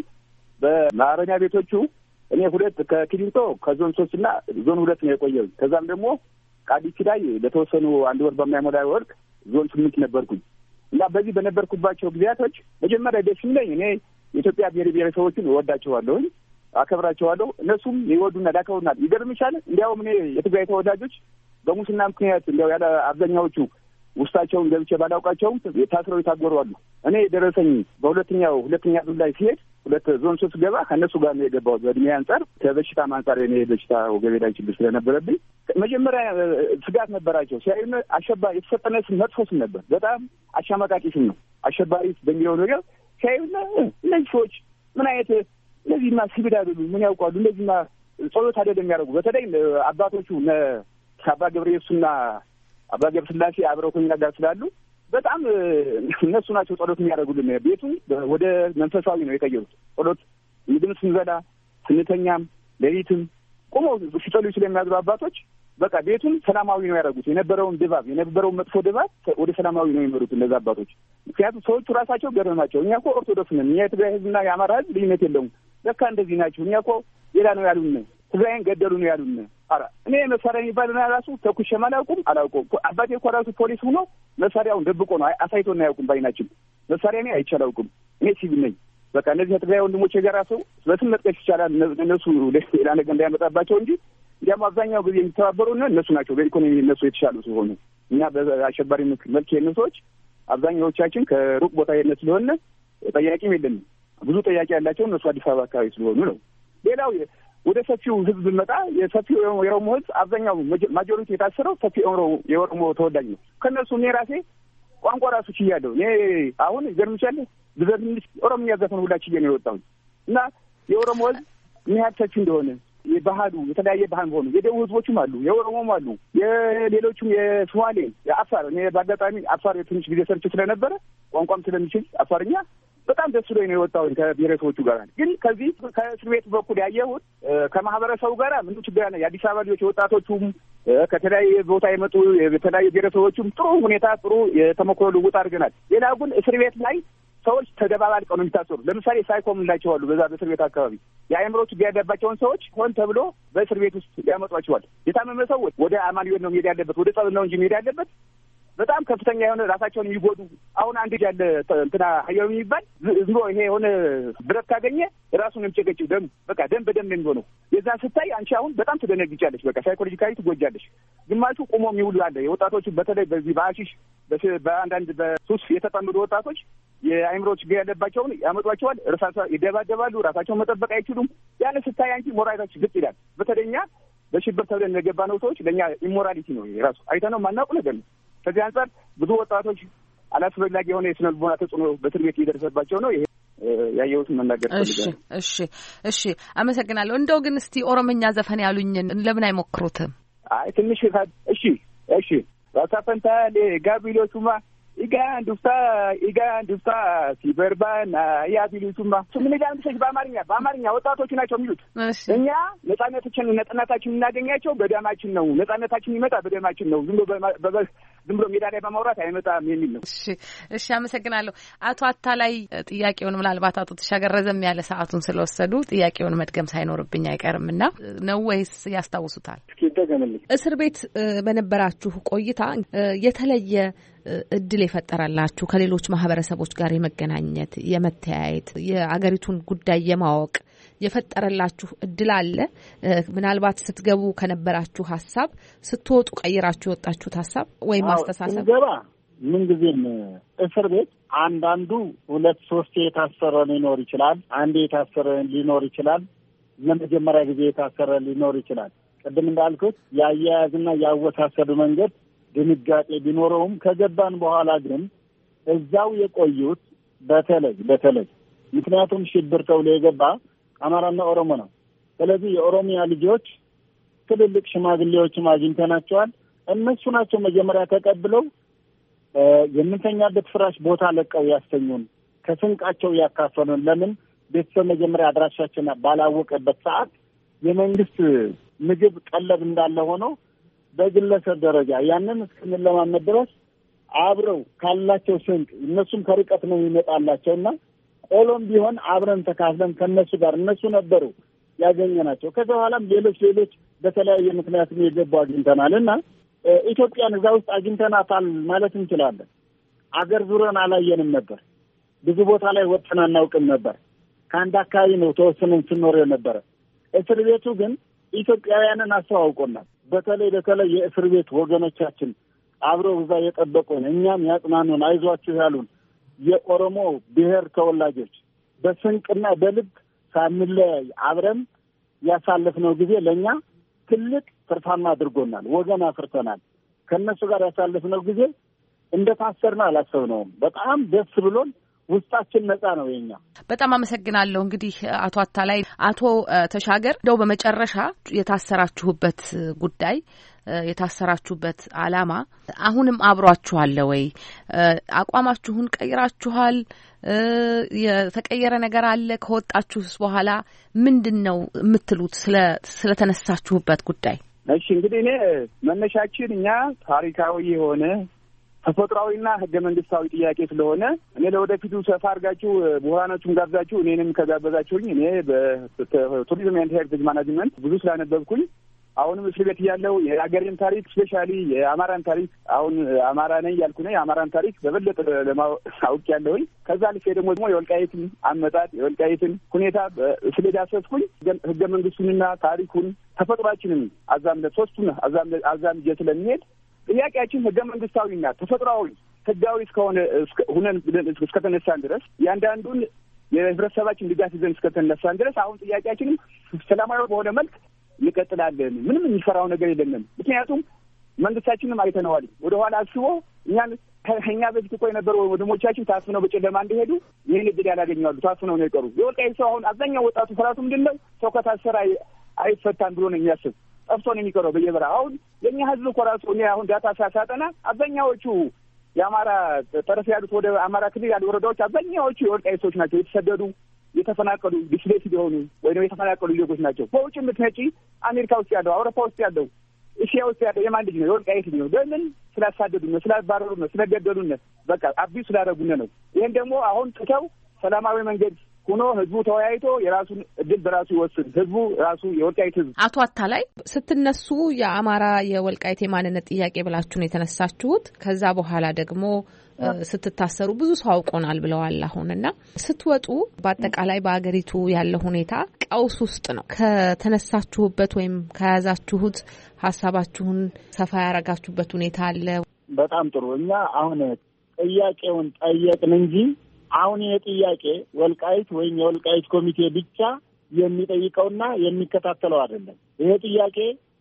K: በማረሚያ ቤቶቹ እኔ ሁለት ከቂሊንጦ ከዞን ሶስት እና ዞን ሁለት ነው የቆየሁኝ። ከዛም ደግሞ ቃሊቲ ላይ ለተወሰኑ አንድ ወር በማይሞላ ወርቅ ዞን ስምንት ነበርኩኝ እና በዚህ በነበርኩባቸው ጊዜያቶች መጀመሪያ ደስ የሚለኝ እኔ የኢትዮጵያ ብሔር ብሔረሰቦችን እወዳቸዋለሁኝ፣ አከብራቸዋለሁ። እነሱም ይወዱና ዳከውናል። ይገርምሻል እንዲያውም እኔ የትግራይ ተወዳጆች በሙስና ምክንያት እንዲያው ያለ አብዛኛዎቹ ውስጣቸውን ገብቼ ባላውቃቸውም ታስረው የታጎሩ አሉ። እኔ የደረሰኝ በሁለተኛው ሁለተኛ ዙር ላይ ሲሄድ ሁለት ዞን ሶስት ገባ ከእነሱ ጋር ነው የገባሁት። በእድሜ አንጻር ከበሽታም አንጻር እኔ በሽታ ወገቤ ላይ ችግር ስለነበረብኝ መጀመሪያ ስጋት ነበራቸው። ሲያዩን አሸባሪ የተሰጠነ ስም መጥፎ ስም ነበር። በጣም አሻማቃቂ ስም ነው አሸባሪ በሚለው ነገር ሲያዩን እነዚህ ሰዎች ምን አይነት እነዚህማ ሲቪል አይደሉ ምን ያውቃሉ? እነዚህማ ጸሎት አይደለም የሚያደርጉ። በተለይ አባቶቹ እነ አባ ገብረየሱስና አባ ገብረ ስላሴ አብረው ከኛ ጋር ስላሉ በጣም እነሱ ናቸው ጸሎት የሚያደርጉልን። ቤቱ ወደ መንፈሳዊ ነው የቀየሩት። ጸሎት ምግብ ስንበላ ስንተኛም ሌሊትም ቆመው ሲጸልዩ ስለሚያድሩ አባቶች በቃ ቤቱን ሰላማዊ ነው ያደረጉት። የነበረውን ድባብ የነበረውን መጥፎ ድባብ ወደ ሰላማዊ ነው የሚመሩት እነዛ አባቶች። ምክንያቱም ሰዎቹ ራሳቸው ገረማቸው። እኛ እኮ ኦርቶዶክስ ነን፣ እኛ የትግራይ ህዝብና የአማራ ህዝብ ልዩነት የለውም፣ ለካ እንደዚህ ናቸው። እኛ እኮ ሌላ ነው ያሉን፣ ትግራይን ገደሉ ነው ያሉን። ኧረ እኔ መሳሪያ የሚባልና ራሱ ተኩሼም አላውቁም አላውቀውም። አባቴ እኮ ራሱ ፖሊስ ሆኖ መሳሪያውን ደብቆ ነው አሳይቶን አያውቁም። ባይናችን መሳሪያ እኔ አይቼ አላውቅም። እኔ ሲቪል ነኝ። በቃ እነዚህ የትግራይ ወንድሞች የጋራ ሰው በስም መጥቀስ ይቻላል እነሱ ሌላ ነገር እንዳያመጣባቸው እንጂ እንዲያም አብዛኛው ጊዜ የሚተባበሩና እነሱ ናቸው። በኢኮኖሚ እነሱ የተሻሉ ሲሆኑ እኛ በአሸባሪ መልክ የነ ሰዎች አብዛኛዎቻችን ከሩቅ ቦታ የነ ስለሆነ ጠያቂም የለንም። ብዙ ጠያቂ ያላቸው እነሱ አዲስ አበባ አካባቢ ስለሆኑ ነው። ሌላው ወደ ሰፊው ህዝብ መጣ። የሰፊው የኦሮሞ ህዝብ አብዛኛው ማጆሪቲ የታሰረው ሰፊው የኦሮሞ ተወላጅ ነው። ከነሱ እኔ ራሴ ቋንቋ ራሱ ችያለሁ። እኔ አሁን ይገርምሻል ብዘፍን ኦሮምኛ ዘፈን ሁላ ችዬ ነው የወጣሁት እና የኦሮሞ ህዝብ ምን ያህል ሰፊ እንደሆነ የባህሉ የተለያየ ባህል ሆኑ የደቡብ ህዝቦችም አሉ፣ የኦሮሞም አሉ፣ የሌሎችም የሶማሌ የአፋር እኔ በአጋጣሚ አፋር ትንሽ ጊዜ ሰርች ስለነበረ ቋንቋም ስለሚችል አፋርኛ በጣም ደስ ብሎኝ ነው የወጣሁኝ ከብሔረሰቦቹ ጋር። ግን ከዚህ ከእስር ቤት በኩል ያየሁት ከማህበረሰቡ ጋር ምንም ችግር ያለ የአዲስ አበባ ልጆች ወጣቶቹም ከተለያየ ቦታ የመጡ የተለያዩ ብሔረሰቦቹም ጥሩ ሁኔታ ጥሩ የተሞክሮ ልውውጥ አድርገናል። ሌላ ግን እስር ቤት ላይ ሰዎች ተደባባልቀው ነው የሚታሰሩ። ለምሳሌ ሳይኮም እንላቸዋሉ። በዛ በእስር ቤት አካባቢ የአእምሮ ችግር ያለባቸውን ሰዎች ሆን ተብሎ በእስር ቤት ውስጥ ሊያመጧቸዋል። የታመመ ሰው ወደ አማኑኤል ነው መሄድ ያለበት፣ ወደ ጸበል ነው እንጂ መሄድ ያለበት በጣም ከፍተኛ የሆነ ራሳቸውን የሚጎዱ አሁን አንድ ያለ እንትና አየሩ የሚባል ዝም ብሎ ይሄ የሆነ ብረት ካገኘ ራሱን የሚጨገጭው ደም በቃ ደም በደም ነው የሚሆነው። የዛን ስታይ አንቺ አሁን በጣም ትደነግጫለሽ። በቃ ሳይኮሎጂካሊ ትጎጃለሽ። ግማሹ ቆሞ የሚውሉ አለ። የወጣቶቹ በተለይ በዚህ በአሺሽ በአንዳንድ በሱስ የተጠመዱ ወጣቶች የአእምሮ ችግር ያለባቸውን ያመጧቸዋል። ራሳቸው ይደባደባሉ። ራሳቸውን መጠበቅ አይችሉም። ያን ስታይ አንቺ ሞራላችሁ ግጥ ይላል። በተለይኛ በሽብር ተብለን የገባ ነው ሰዎች ለእኛ ኢሞራሊቲ ነው ራሱ አይተነው ማናውቁ ነገር ነው። ከዚህ አንጻር ብዙ ወጣቶች አላስፈላጊ የሆነ የስነ ልቦና ተጽዕኖ በእስር ቤት እየደረሰባቸው ነው። ይሄ ያየሁትን መናገር ፈልጋለሁ።
C: እሺ እሺ አመሰግናለሁ። እንደው ግን እስቲ ኦሮምኛ ዘፈን ያሉኝን ለምን አይሞክሩትም?
K: አይ ትንሽ እሺ እሺ ራሳፈንታ ለጋቢሎቹማ ኢጋን ዱፍታ ኢጋን ዱፍታ ሲበርባና ያቢሉቱማ ምን ይላል በአማርኛ በአማርኛ ወጣቶች ናቸው የሚሉት። እኛ ነጻነታችን ነጻነታችን እናገኛቸው በደማችን ነው። ነጻነታችን ይመጣ በደማችን ነው። ዝም ዝም ብሎ ሜዳ ላይ በማውራት አይመጣም የሚል ነው።
C: እሺ እሺ፣ አመሰግናለሁ አቶ አታላይ። ጥያቄውን ምናልባት አቶ ተሻገር ረዘም ያለ ሰዓቱን ስለወሰዱ ጥያቄውን መድገም ሳይኖርብኝ አይቀርምና ነው ወይስ ያስታውሱታል? እስር ቤት በነበራችሁ ቆይታ የተለየ እድል የፈጠራላችሁ ከሌሎች ማህበረሰቦች ጋር የመገናኘት የመተያየት የአገሪቱን ጉዳይ የማወቅ የፈጠረላችሁ እድል አለ? ምናልባት ስትገቡ ከነበራችሁ ሀሳብ ስትወጡ ቀይራችሁ የወጣችሁት ሀሳብ ወይም አስተሳሰብ?
H: ገባ ምን ጊዜም እስር ቤት አንዳንዱ ሁለት ሶስት የታሰረ ሊኖር ይችላል። አንድ የታሰረ ሊኖር ይችላል። ለመጀመሪያ ጊዜ የታሰረ ሊኖር ይችላል። ቅድም እንዳልኩት ያያያዝና ያወሳሰዱ መንገድ ድንጋጤ ቢኖረውም ከገባን በኋላ ግን እዛው የቆዩት በተለይ በተለይ ምክንያቱም ሽብር ተብሎ የገባ አማራና ኦሮሞ ነው። ስለዚህ የኦሮሚያ ልጆች ትልልቅ ሽማግሌዎችም አግኝተናቸዋል። እነሱ ናቸው መጀመሪያ ተቀብለው የምንተኛበት ፍራሽ ቦታ ለቀው ያስተኙን፣ ከስንቃቸው ያካፈሉን። ለምን ቤተሰብ መጀመሪያ አድራሻችን ባላወቀበት ሰዓት የመንግስት ምግብ ቀለብ እንዳለ ሆኖ በግለሰብ ደረጃ ያንን እስከምንለማመድ ድረስ አብረው ካላቸው ስንቅ እነሱም ከርቀት ነው ይመጣላቸውና ቆሎም ቢሆን አብረን ተካፍለን ከነሱ ጋር እነሱ ነበሩ ያገኘናቸው። ከዛ በኋላም ሌሎች ሌሎች በተለያየ ምክንያት የገቡ አግኝተናልና ኢትዮጵያን እዛ ውስጥ አግኝተናታል ማለት እንችላለን። አገር ዙረን አላየንም ነበር። ብዙ ቦታ ላይ ወጥተን አናውቅም ነበር። ከአንድ አካባቢ ነው ተወስነን ስንኖር የነበረ። እስር ቤቱ ግን ኢትዮጵያውያንን አስተዋውቆናል። በተለይ በተለይ የእስር ቤት ወገኖቻችን አብረው እዛ የጠበቁን እኛም ያጽናኑን አይዟችሁ ያሉን የኦሮሞ ብሔር ተወላጆች በስንቅና በልብ ሳንለያይ አብረን ያሳለፍነው ጊዜ ለእኛ ትልቅ ትርፋማ አድርጎናል። ወገን አፍርተናል። ከእነሱ ጋር ያሳለፍነው ጊዜ እንደታሰርና አላሰብነውም። በጣም ደስ ብሎን ውስጣችን ነጻ ነው የኛ።
C: በጣም አመሰግናለሁ። እንግዲህ አቶ አታላይ፣ አቶ ተሻገር እንደው በመጨረሻ የታሰራችሁበት ጉዳይ የታሰራችሁበት ዓላማ አሁንም አብሯችኋል ወይ? አቋማችሁን ቀይራችኋል? የተቀየረ ነገር አለ? ከወጣችሁስ በኋላ ምንድነው የምትሉት ስለ ስለተነሳችሁበት ጉዳይ?
K: እሺ እንግዲህ እኔ መነሻችን እኛ ታሪካዊ የሆነ ተፈጥሯዊና ህገ መንግስታዊ ጥያቄ ስለሆነ እኔ ለወደፊቱ ሰፋ አድርጋችሁ ምሁራኖቹን ጋብዛችሁ እኔንም ከጋበዛችሁኝ እኔ በቱሪዝም ኤንድ ሄሪቴጅ ማናጅመንት ብዙ ስላነበብኩኝ አሁንም እስር ቤት ያለው የሀገሬን ታሪክ ስፔሻሊ የአማራን ታሪክ አሁን አማራ ነኝ ያልኩ ነኝ የአማራን ታሪክ በበለጠ ለማወቅ ያለሁኝ ከዛ ልፌ ደግሞ ደግሞ የወልቃይትን አመጣጥ የወልቃይትን ሁኔታ ስለዳሰስኩኝ ህገ መንግስቱንና ታሪኩን ተፈጥሯችንን አዛምለ ሶስቱን አዛምለ አዛምጀ ስለሚሄድ ጥያቄያችን ህገ መንግስታዊና ተፈጥሯዊ ህጋዊ እስከሆነ ሁነን እስከተነሳን ድረስ ያንዳንዱን የህብረተሰባችን ድጋፍ ይዘን እስከተነሳን ድረስ አሁን ጥያቄያችንም ሰላማዊ በሆነ መልክ ይቀጥላለን። ምንም የሚፈራው ነገር የለንም። ምክንያቱም መንግስታችንም አይተነዋል። ወደ ኋላ አስቦ እኛን ከኛ በፊት እኮ የነበሩ ወንድሞቻችን ታፍነው በጨለማ እንደሄዱ ይህን እድል ያላገኘዋሉ። ታፍነው ነው የቀሩ። የወልቃይት ሰው አሁን አብዛኛው ወጣቱ ፍራቱ ምንድን ነው? ሰው ከታሰረ አይፈታም ብሎ ነው የሚያስብ። ጠፍቶ ነው የሚቀረው በየበራ። አሁን የኛ ህዝብ እኮ ራሱ እኔ አሁን ዳታ ሳሳጠና አብዛኛዎቹ የአማራ ጠረፍ ያሉት ወደ አማራ ክልል ያሉ ወረዳዎች አብዛኛዎቹ የወልቃይት ሰዎች ናቸው። የተሰደዱ የተፈናቀሉ ዲስፕሌስ የሆኑ ወይም የተፈናቀሉ ዜጎች ናቸው። በውጭ የምትመጪ አሜሪካ ውስጥ ያለው አውሮፓ ውስጥ ያለው እስያ ውስጥ ያለው የማን ልጅ ነው? የወልቃይት ልጅ ነው። ለምን? ስላሳደዱን ነው፣ ስላባረሩን ነው፣ ስለገደሉን ነው፣ በቃ አቢው ስላደረጉን ነው። ይሄን ደግሞ አሁን ትተው ሰላማዊ መንገድ ሆኖ ህዝቡ ተወያይቶ የራሱን እድል በራሱ ይወስን። ህዝቡ ራሱ የወልቃይት ህዝብ።
C: አቶ አታላይ ስትነሱ የአማራ የወልቃይት የማንነት ጥያቄ ብላችሁ ነው የተነሳችሁት። ከዛ በኋላ ደግሞ ስትታሰሩ ብዙ ሰው አውቆናል ብለዋል። አሁንና ስትወጡ በአጠቃላይ በአገሪቱ ያለው ሁኔታ ቀውስ ውስጥ ነው። ከተነሳችሁበት ወይም ከያዛችሁት ሀሳባችሁን ሰፋ ያረጋችሁበት ሁኔታ አለ?
H: በጣም ጥሩ። እኛ አሁን ጥያቄውን ጠየቅን እንጂ አሁን ይሄ ጥያቄ ወልቃይት ወይም የወልቃይት ኮሚቴ ብቻ የሚጠይቀውና የሚከታተለው አይደለም። ይሄ ጥያቄ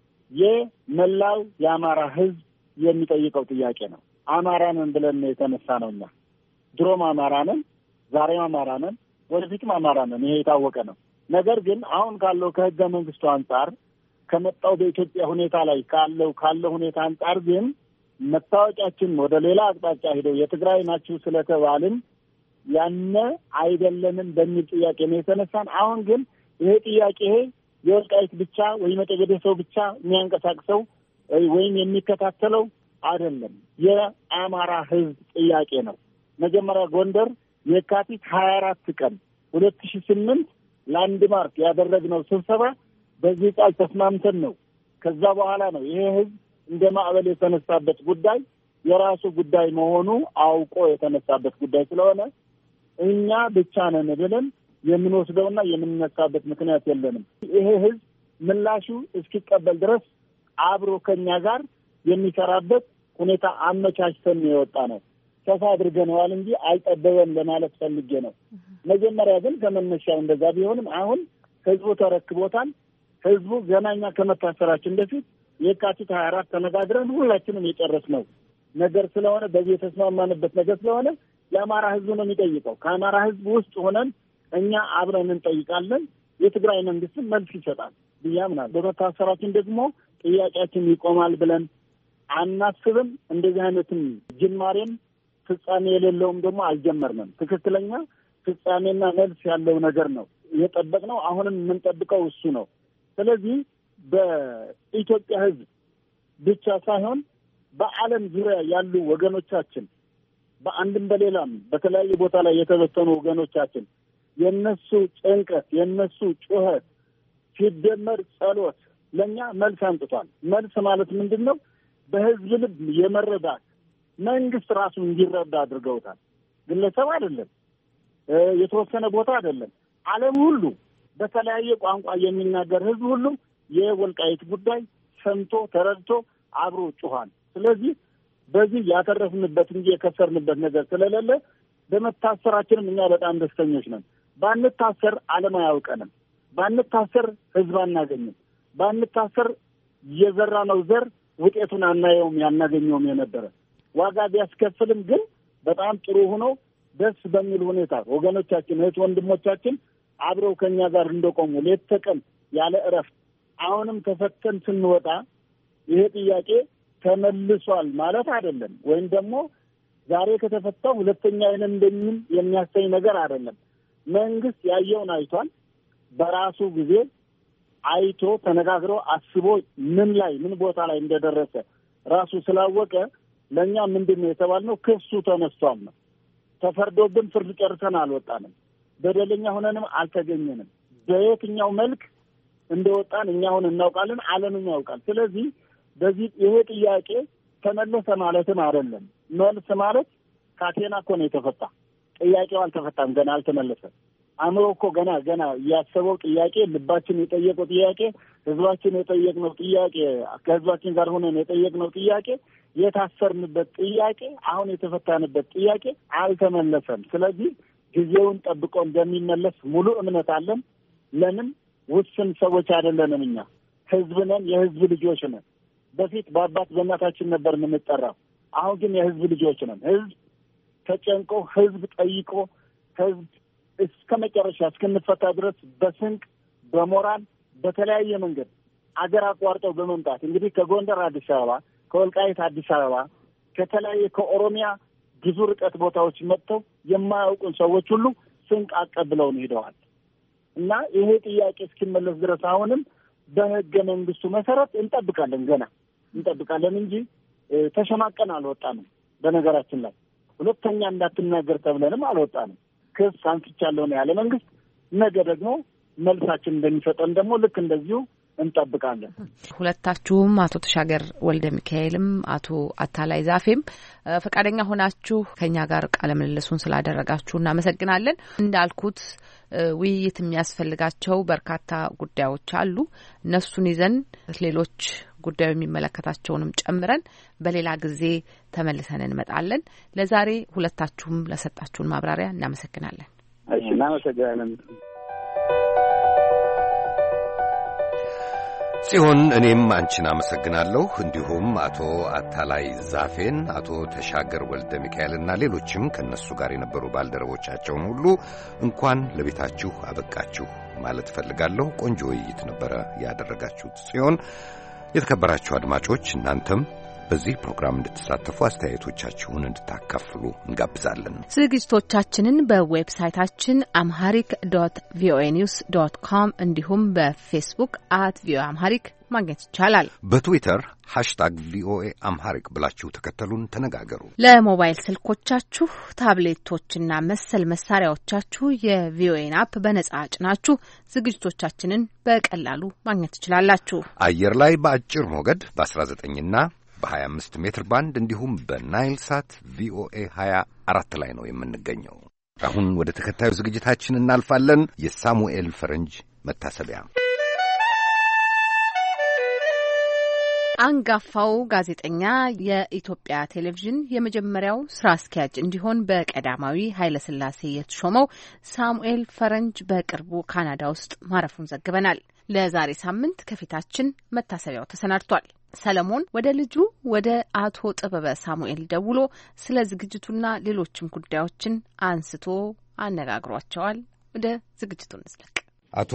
H: የመላው የአማራ ህዝብ የሚጠይቀው ጥያቄ ነው። አማራ ነን ብለን የተነሳ ነው። እኛ ድሮም አማራ ነን፣ ዛሬም አማራ ነን፣ ወደፊትም አማራ ነን። ይሄ የታወቀ ነው። ነገር ግን አሁን ካለው ከህገ መንግስቱ አንጻር ከመጣው በኢትዮጵያ ሁኔታ ላይ ካለው ካለው ሁኔታ አንጻር ግን መታወቂያችን ወደ ሌላ አቅጣጫ ሄደው የትግራይ ናችሁ ስለተባልን ያነ አይደለንም በሚል ጥያቄ ነው የተነሳን። አሁን ግን ይሄ ጥያቄ የወልቃይት ብቻ ወይም የጠገዴ ሰው ብቻ የሚያንቀሳቅሰው ወይም የሚከታተለው
D: አይደለም፣ የአማራ ህዝብ ጥያቄ ነው። መጀመሪያ ጎንደር የካቲት ሀያ አራት ቀን ሁለት ሺህ ስምንት ላንድማርክ ያደረግነው ስብሰባ በዚህ ቃል ተስማምተን ነው። ከዛ በኋላ ነው ይሄ ህዝብ እንደ ማዕበል የተነሳበት ጉዳይ የራሱ ጉዳይ መሆኑ አውቆ የተነሳበት ጉዳይ ስለሆነ እኛ ብቻ ነን ብለን የምንወስደውና የምንነሳበት ምክንያት የለንም። ይሄ ህዝብ ምላሹ እስኪቀበል ድረስ አብሮ ከኛ ጋር የሚሰራበት ሁኔታ አመቻችተን የወጣ ነው። ሰፋ አድርገነዋል እንጂ አይጠበበም ለማለት ፈልጌ ነው። መጀመሪያ ግን ከመነሻው እንደዛ ቢሆንም አሁን ህዝቡ ተረክቦታል። ህዝቡ ገናኛ ከመታሰራችን በፊት የካቲት ሀያ አራት ተነጋግረን ሁላችንም የጨረስነው ነገር ስለሆነ በዚህ የተስማማንበት ነገር ስለሆነ የአማራ ህዝብ ነው የሚጠይቀው። ከአማራ ህዝብ ውስጥ ሆነን እኛ አብረን እንጠይቃለን። የትግራይ መንግስትም መልስ ይሰጣል ብዬ አምናለሁ። በመታሰራችን ደግሞ ጥያቄያችን ይቆማል ብለን አናስብም። እንደዚህ አይነትም ጅማሬም ፍጻሜ የሌለውም ደግሞ አልጀመርንም። ትክክለኛ ፍጻሜና መልስ ያለው ነገር ነው የጠበቅነው። አሁንም የምንጠብቀው እሱ ነው። ስለዚህ በኢትዮጵያ ህዝብ ብቻ ሳይሆን በዓለም ዙሪያ ያሉ ወገኖቻችን በአንድም በሌላም በተለያየ ቦታ ላይ የተበተኑ ወገኖቻችን የነሱ ጭንቀት የነሱ ጩኸት ሲደመር ጸሎት ለእኛ መልስ አንጥቷል። መልስ ማለት ምንድን ነው? በህዝብ ልብ የመረዳት መንግስት ራሱ እንዲረዳ አድርገውታል። ግለሰብ አይደለም፣ የተወሰነ ቦታ አይደለም። ዓለም ሁሉ በተለያየ ቋንቋ የሚናገር ህዝብ ሁሉ የወልቃይት ጉዳይ ሰምቶ ተረድቶ አብሮ ጩኋል። ስለዚህ በዚህ ያተረፍንበት እንጂ የከሰርንበት ነገር ስለሌለ በመታሰራችንም እኛ በጣም ደስተኞች ነን። ባንታሰር ዓለም አያውቀንም። ባንታሰር ህዝብ አናገኝም። ባንታሰር የዘራነው ዘር ውጤቱን አናየውም ያናገኘውም የነበረ ዋጋ ቢያስከፍልም ግን በጣም ጥሩ ሆኖ ደስ በሚል ሁኔታ ወገኖቻችን እህት ወንድሞቻችን አብረው ከኛ ጋር እንደቆሙ ሌት ተቀን ያለ እረፍት አሁንም ተፈተን ስንወጣ ይሄ ጥያቄ ተመልሷል ማለት አይደለም። ወይም ደግሞ ዛሬ ከተፈታው ሁለተኛ አይነት እንደምን የሚያሰኝ ነገር አይደለም። መንግስት ያየውን አይቷል። በራሱ ጊዜ አይቶ ተነጋግሮ አስቦ ምን ላይ ምን ቦታ ላይ እንደደረሰ ራሱ ስላወቀ ለኛ ምንድነው የተባልነው? ክሱ ተነስቷል ነው። ተፈርዶብን ፍርድ ጨርሰን አልወጣንም። በደለኛ ሆነንም አልተገኘንም። በየትኛው መልክ እንደወጣን እኛውን እናውቃለን፣ ዓለምም ያውቃል። ስለዚህ በዚህ ይሄ ጥያቄ ተመለሰ ማለትም አይደለም። መልስ ማለት ካቴና እኮ ነው የተፈታ። ጥያቄው አልተፈታም፣ ገና አልተመለሰም። አእምሮ እኮ ገና ገና ያሰበው ጥያቄ፣ ልባችን የጠየቀው ጥያቄ፣ ህዝባችን የጠየቅነው ጥያቄ፣ ከህዝባችን ጋር ሆነን የጠየቅነው ጥያቄ፣ የታሰርንበት ጥያቄ፣ አሁን የተፈታንበት ጥያቄ አልተመለሰም። ስለዚህ ጊዜውን ጠብቆ እንደሚመለስ ሙሉ እምነት አለን። ለምን ውስን ሰዎች አይደለንም። እኛ ህዝብ ነን፣ የህዝብ ልጆች ነን። በፊት በአባት በእናታችን ነበር የምንጠራው። አሁን ግን የህዝብ ልጆች ነን። ህዝብ ተጨንቆ፣ ህዝብ ጠይቆ፣ ህዝብ እስከ መጨረሻ እስክንፈታ ድረስ በስንቅ በሞራል በተለያየ መንገድ አገር አቋርጠው በመምጣት እንግዲህ ከጎንደር አዲስ አበባ፣ ከወልቃይት አዲስ አበባ፣ ከተለያየ ከኦሮሚያ ብዙ ርቀት ቦታዎች መጥተው የማያውቁን ሰዎች ሁሉ ስንቅ አቀብለውን ሄደዋል እና ይሄ ጥያቄ እስኪመለስ ድረስ አሁንም በህገ መንግስቱ መሰረት እንጠብቃለን። ገና እንጠብቃለን እንጂ ተሸማቀን አልወጣንም። በነገራችን ላይ ሁለተኛ እንዳትናገር ተብለንም አልወጣንም። ክስ አንስቻለሁ ነው ያለ መንግስት። ነገ ደግሞ መልሳችን እንደሚሰጠን ደግሞ ልክ እንደዚሁ እንጠብቃለን።
C: ሁለታችሁም አቶ ተሻገር ወልደ ሚካኤልም አቶ አታላይ ዛፌም ፈቃደኛ ሆናችሁ ከኛ ጋር ቃለ ምልልሱን ስላደረጋችሁ እናመሰግናለን። እንዳልኩት ውይይት የሚያስፈልጋቸው በርካታ ጉዳዮች አሉ። እነሱን ይዘን ሌሎች ጉዳዩ የሚመለከታቸውንም ጨምረን በሌላ ጊዜ ተመልሰን እንመጣለን። ለዛሬ ሁለታችሁም ለሰጣችሁን ማብራሪያ እናመሰግናለን።
K: እሺ፣ እናመሰግናለን።
B: ሲሆን እኔም አንቺን አመሰግናለሁ። እንዲሁም አቶ አታላይ ዛፌን፣ አቶ ተሻገር ወልደ ሚካኤልና ሌሎችም ከነሱ ጋር የነበሩ ባልደረቦቻቸውን ሁሉ እንኳን ለቤታችሁ አበቃችሁ ማለት ፈልጋለሁ። ቆንጆ ውይይት ነበረ ያደረጋችሁት። ሲሆን የተከበራችሁ አድማጮች እናንተም በዚህ ፕሮግራም እንድትሳተፉ አስተያየቶቻችሁን እንድታካፍሉ እንጋብዛለን።
C: ዝግጅቶቻችንን በዌብሳይታችን አምሃሪክ ዶት ቪኦኤ ኒውስ ዶት ኮም እንዲሁም በፌስቡክ አት ቪኦኤ አምሃሪክ ማግኘት ይቻላል።
B: በትዊተር ሃሽታግ ቪኦኤ አምሃሪክ ብላችሁ ተከተሉን፣ ተነጋገሩ።
C: ለሞባይል ስልኮቻችሁ፣ ታብሌቶችና መሰል መሳሪያዎቻችሁ የቪኦኤን አፕ በነጻ ጭናችሁ ዝግጅቶቻችንን በቀላሉ ማግኘት ትችላላችሁ።
B: አየር ላይ በአጭር ሞገድ በ19 ና በሀያ አምስት ሜትር ባንድ እንዲሁም በናይል ሳት ቪኦኤ ሀያ አራት ላይ ነው የምንገኘው። አሁን ወደ ተከታዩ ዝግጅታችን እናልፋለን። የሳሙኤል ፈረንጅ መታሰቢያ።
C: አንጋፋው ጋዜጠኛ የኢትዮጵያ ቴሌቪዥን የመጀመሪያው ስራ አስኪያጅ እንዲሆን በቀዳማዊ ኃይለ ሥላሴ የተሾመው ሳሙኤል ፈረንጅ በቅርቡ ካናዳ ውስጥ ማረፉን ዘግበናል። ለዛሬ ሳምንት ከፊታችን መታሰቢያው ተሰናድቷል። ሰለሞን ወደ ልጁ ወደ አቶ ጥበበ ሳሙኤል ደውሎ ስለ ዝግጅቱና ሌሎችም ጉዳዮችን አንስቶ አነጋግሯቸዋል። ወደ ዝግጅቱ እንዝለቅ።
B: አቶ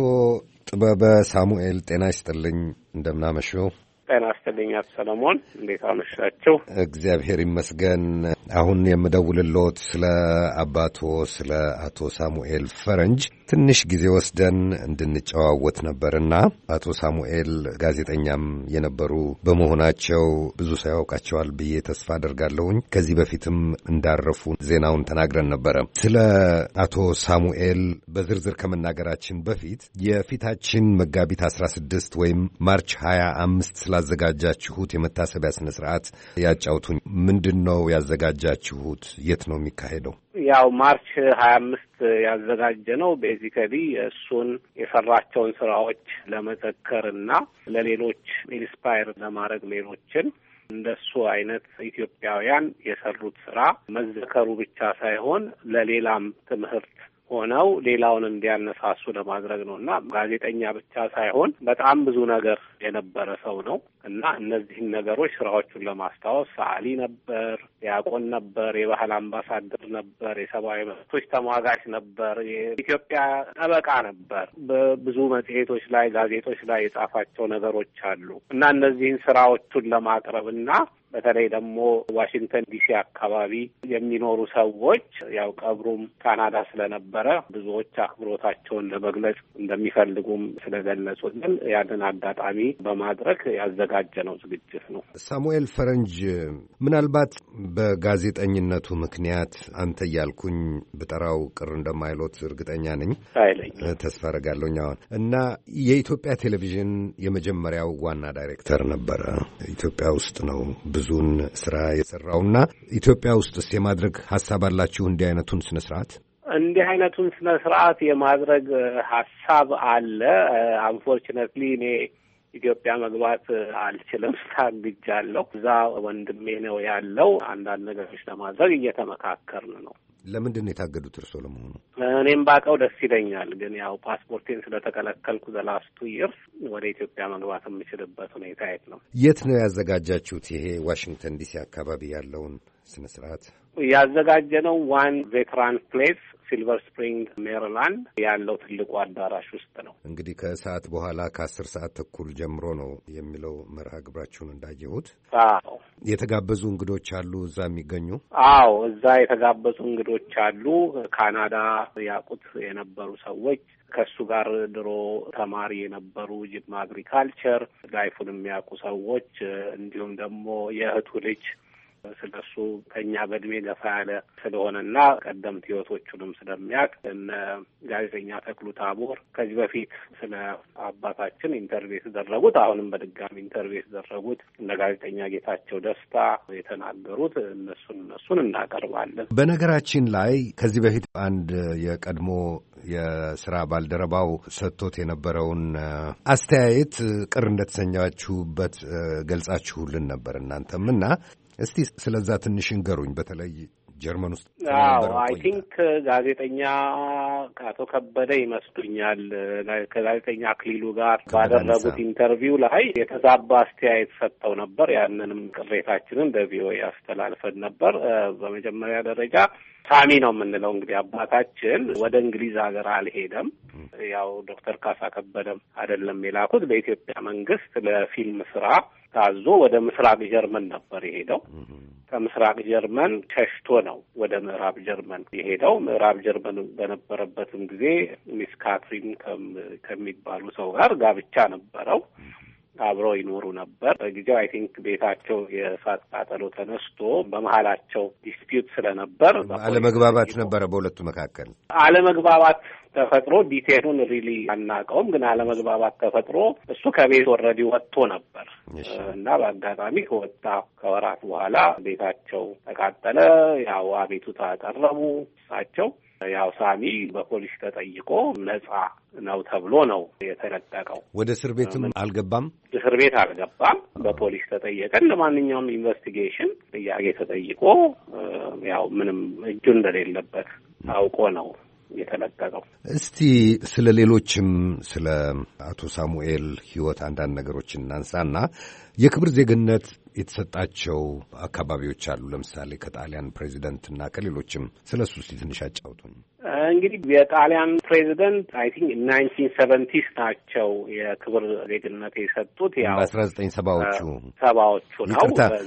B: ጥበበ ሳሙኤል ጤና ይስጥልኝ፣ እንደምናመሽው።
F: ጤና ይስጥልኝ አቶ ሰለሞን፣ እንዴት አመሻችሁ?
B: እግዚአብሔር ይመስገን። አሁን የምደውልልዎት ስለ አባቶ ስለ አቶ ሳሙኤል ፈረንጅ ትንሽ ጊዜ ወስደን እንድንጨዋወት ነበርና አቶ ሳሙኤል ጋዜጠኛም የነበሩ በመሆናቸው ብዙ ሰው ያውቃቸዋል ብዬ ተስፋ አደርጋለሁኝ። ከዚህ በፊትም እንዳረፉ ዜናውን ተናግረን ነበረ። ስለ አቶ ሳሙኤል በዝርዝር ከመናገራችን በፊት የፊታችን መጋቢት አስራ ስድስት ወይም ማርች ሀያ አምስት ስላዘጋጃችሁት የመታሰቢያ ስነ ስርዓት ያጫውቱኝ። ምንድን ነው ያዘጋጃችሁት? የት ነው የሚካሄደው?
F: ያው ማርች ሀያ አምስት ያዘጋጀ ነው ቤዚካሊ እሱን የሰራቸውን ስራዎች ለመዘከር እና ለሌሎች ኢንስፓየር ለማድረግ ሌሎችን እንደሱ አይነት ኢትዮጵያውያን የሰሩት ስራ መዘከሩ ብቻ ሳይሆን ለሌላም ትምህርት ሆነው ሌላውን እንዲያነሳሱ ለማድረግ ነው እና ጋዜጠኛ ብቻ ሳይሆን በጣም ብዙ ነገር የነበረ ሰው ነው እና እነዚህን ነገሮች ስራዎቹን ለማስታወስ ሰዓሊ ነበር፣ ዲያቆን ነበር፣ የባህል አምባሳደር ነበር፣ የሰብአዊ መብቶች ተሟጋች ነበር፣ የኢትዮጵያ ጠበቃ ነበር። በብዙ መጽሔቶች ላይ ጋዜጦች ላይ የጻፋቸው ነገሮች አሉ እና እነዚህን ስራዎቹን ለማቅረብና በተለይ ደግሞ ዋሽንግተን ዲሲ አካባቢ የሚኖሩ ሰዎች ያው ቀብሩም ካናዳ ስለነበረ ብዙዎች አክብሮታቸውን ለመግለጽ እንደሚፈልጉም ስለገለጹልን ያንን አጋጣሚ በማድረግ ያዘጋጀነው ዝግጅት ነው።
B: ሳሙኤል ፈረንጅ ምናልባት በጋዜጠኝነቱ ምክንያት አንተ እያልኩኝ ብጠራው ቅር እንደማይሎት እርግጠኛ ነኝ።
F: አይለኝ
B: ተስፋ አደርጋለሁ። አሁን እና የኢትዮጵያ ቴሌቪዥን የመጀመሪያው ዋና ዳይሬክተር ነበረ። ኢትዮጵያ ውስጥ ነው ብዙን ስራ የሰራውና ኢትዮጵያ ውስጥስ የማድረግ ሀሳብ አላችሁ? እንዲህ አይነቱን ስነ ስርዓት
F: እንዲህ አይነቱን ስነ ስርዓት የማድረግ ሀሳብ አለ። አንፎርቹኔትሊ እኔ ኢትዮጵያ መግባት አልችልም፣ ታግጃለሁ። እዛ ወንድሜ ነው ያለው። አንዳንድ ነገሮች ለማድረግ እየተመካከርን ነው።
B: ለምንድን ነው የታገዱት እርሶ ለመሆኑ?
F: እኔም ባቀው ደስ ይለኛል፣ ግን ያው ፓስፖርቴን ስለተከለከልኩ ዘላስቱ ይርስ ወደ ኢትዮጵያ መግባት የምችልበት ሁኔታ የት ነው?
B: የት ነው ያዘጋጃችሁት? ይሄ ዋሽንግተን ዲሲ አካባቢ ያለውን ስነ ስርዓት
F: ያዘጋጀነው ዋን ቬትራን ፕሌስ ሲልቨር ስፕሪንግ ሜሪላንድ ያለው ትልቁ አዳራሽ ውስጥ ነው።
B: እንግዲህ ከሰዓት በኋላ ከአስር ሰዓት ተኩል ጀምሮ ነው የሚለው መርሃ ግብራችሁን እንዳየሁት።
F: አዎ።
B: የተጋበዙ እንግዶች አሉ እዛ የሚገኙ?
F: አዎ፣ እዛ የተጋበዙ እንግዶች አሉ። ካናዳ ያውቁት የነበሩ ሰዎች፣ ከሱ ጋር ድሮ ተማሪ የነበሩ ጅማ አግሪካልቸር ላይፉን የሚያውቁ ሰዎች፣ እንዲሁም ደግሞ የእህቱ ልጅ ስለሱ ከኛ በእድሜ ገፋ ያለ ስለሆነና ቀደምት ህይወቶቹንም ስለሚያውቅ እነ ጋዜጠኛ ተክሉ ታቦር ከዚህ በፊት ስለ አባታችን ኢንተርቪው የተደረጉት አሁንም በድጋሚ ኢንተርቪው የተደረጉት እነ ጋዜጠኛ ጌታቸው ደስታ የተናገሩት እነሱን እነሱን እናቀርባለን።
B: በነገራችን ላይ ከዚህ በፊት አንድ የቀድሞ የስራ ባልደረባው ሰጥቶት የነበረውን አስተያየት ቅር እንደተሰኛችሁበት ገልጻችሁልን ነበር እናንተም እና እስቲ ስለዛ ትንሽ እንገሩኝ። በተለይ ጀርመን ውስጥ
F: አዎ አይ ቲንክ ጋዜጠኛ አቶ ከበደ ይመስሉኛል ከጋዜጠኛ አክሊሉ ጋር ባደረጉት ኢንተርቪው ላይ የተዛባ አስተያየት ሰጥተው ነበር። ያንንም ቅሬታችንን በቪኦኤ ያስተላልፈን ነበር። በመጀመሪያ ደረጃ ሳሚ ነው የምንለው እንግዲህ አባታችን ወደ እንግሊዝ ሀገር አልሄደም። ያው ዶክተር ካሳ ከበደም አይደለም የላኩት በኢትዮጵያ መንግስት ለፊልም ስራ ታዞ ወደ ምስራቅ ጀርመን ነበር የሄደው። ከምስራቅ ጀርመን ሸሽቶ ነው ወደ ምዕራብ ጀርመን የሄደው። ምዕራብ ጀርመን በነበረበትም ጊዜ ሚስ ካትሪን ከሚባሉ ሰው ጋር ጋብቻ ነበረው። አብረው ይኖሩ ነበር። በጊዜው አይ ቲንክ ቤታቸው የእሳት ቃጠሎ ተነስቶ በመሀላቸው ዲስፒዩት ስለነበር
B: አለመግባባት ነበረ በሁለቱ መካከል።
F: አለመግባባት ተፈጥሮ ዲቴሉን ሪሊ አናውቀውም፣ ግን አለመግባባት ተፈጥሮ እሱ ከቤት ኦልሬዲ ወጥቶ ነበር እና በአጋጣሚ ከወጣ ከወራት በኋላ ቤታቸው ተቃጠለ። ያው አቤቱታ አቀረቡ እሳቸው። ያው ሳሚ በፖሊስ ተጠይቆ ነጻ ነው ተብሎ ነው የተለቀቀው።
B: ወደ እስር ቤትም አልገባም።
F: እስር ቤት አልገባም። በፖሊስ ተጠየቀ። ለማንኛውም ኢንቨስቲጌሽን ጥያቄ ተጠይቆ ያው ምንም እጁ እንደሌለበት አውቆ ነው የተለቀቀው።
B: እስቲ ስለ ሌሎችም ስለ አቶ ሳሙኤል ሕይወት አንዳንድ ነገሮች እናንሳና የክብር ዜግነት የተሰጣቸው አካባቢዎች አሉ። ለምሳሌ ከጣሊያን ፕሬዚደንትና ከሌሎችም ስለ እሱ እስቲ ትንሽ አጫውቱን።
F: እንግዲህ የጣሊያን ፕሬዚደንት አይ ቲንክ ናይንቲን ሰቨንቲስ ናቸው የክብር ዜግነት የሰጡት። ያው
B: በአስራ ዘጠኝ ሰባዎቹ
F: ሰባዎቹ ነው።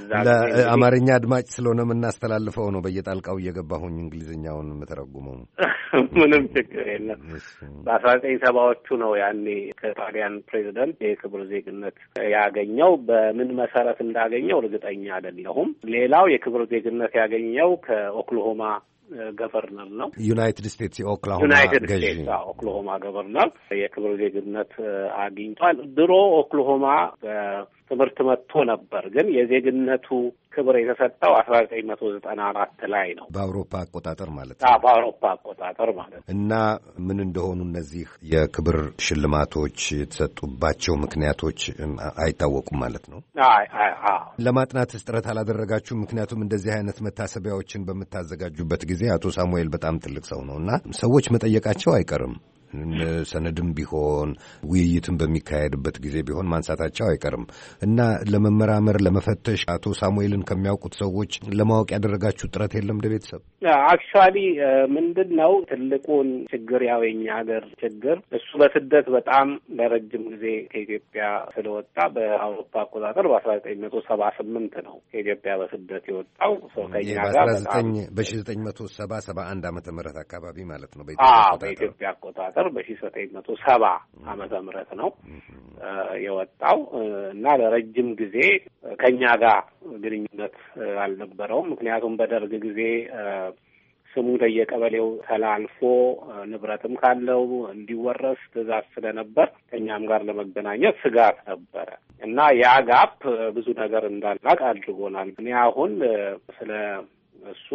B: ለአማርኛ አድማጭ ስለሆነ የምናስተላልፈው ነው በየጣልቃው እየገባሁኝ እንግሊዝኛውን የምተረጉመው።
F: ምንም ችግር የለም። በአስራ ዘጠኝ ሰባዎቹ ነው ያኔ ከጣሊያን ፕሬዚደንት የክብር ዜግነት ያገኘው። በምን መሰረት እንዳገኘው እርግጠኛ አይደለሁም። ሌላው የክብር ዜግነት ያገኘው ከኦክላሆማ ገቨርነር ነው።
B: ዩናይትድ ስቴትስ የኦክላሆማ
F: ዩናይትድ ስቴትስ ኦክላሆማ ገቨርነር የክብር ዜግነት አግኝቷል። ድሮ ኦክላሆማ ትምህርት መጥቶ ነበር፣ ግን የዜግነቱ ክብር የተሰጠው አስራ ዘጠኝ መቶ ዘጠና አራት ላይ ነው
B: በአውሮፓ አቆጣጠር ማለት ነው።
F: በአውሮፓ አቆጣጠር ማለት ነው።
B: እና ምን እንደሆኑ እነዚህ የክብር ሽልማቶች የተሰጡባቸው ምክንያቶች አይታወቁም ማለት ነው።
F: አይ አይ አዎ
B: ለማጥናት ጥረት አላደረጋችሁም? ምክንያቱም እንደዚህ አይነት መታሰቢያዎችን በምታዘጋጁበት ጊዜ አቶ ሳሙኤል በጣም ትልቅ ሰው ነው እና ሰዎች መጠየቃቸው አይቀርም። ሰነድም ቢሆን ውይይትም በሚካሄድበት ጊዜ ቢሆን ማንሳታቸው አይቀርም እና ለመመራመር ለመፈተሽ አቶ ሳሙኤልን ከሚያውቁት ሰዎች ለማወቅ ያደረጋችሁ ጥረት የለም? እንደ ቤተሰብ
F: አክቹዋሊ ምንድን ነው ትልቁን ችግር ያው የኛ ሀገር ችግር እሱ በስደት በጣም ለረጅም ጊዜ ከኢትዮጵያ ስለወጣ በአውሮፓ አቆጣጠር በአስራ ዘጠኝ መቶ ሰባ ስምንት ነው ከኢትዮጵያ በስደት የወጣው ሰው ከኛ ጋር
B: በሺ ዘጠኝ መቶ ሰባ ሰባ አንድ ዓመተ ምህረት አካባቢ ማለት ነው
F: በኢትዮጵያ አቆጣጠር በሺህ ዘጠኝ መቶ ሰባ ዓመተ ምህረት ነው የወጣው እና ለረጅም ጊዜ ከኛ ጋር ግንኙነት አልነበረውም። ምክንያቱም በደርግ ጊዜ ስሙ ለየቀበሌው ተላልፎ ንብረትም ካለው እንዲወረስ ትዕዛዝ ስለነበር ከኛም ጋር ለመገናኘት ስጋት ነበረ እና ያ ጋፕ ብዙ ነገር እንዳናቅ አድርጎናል። እኔ አሁን ስለ እሱ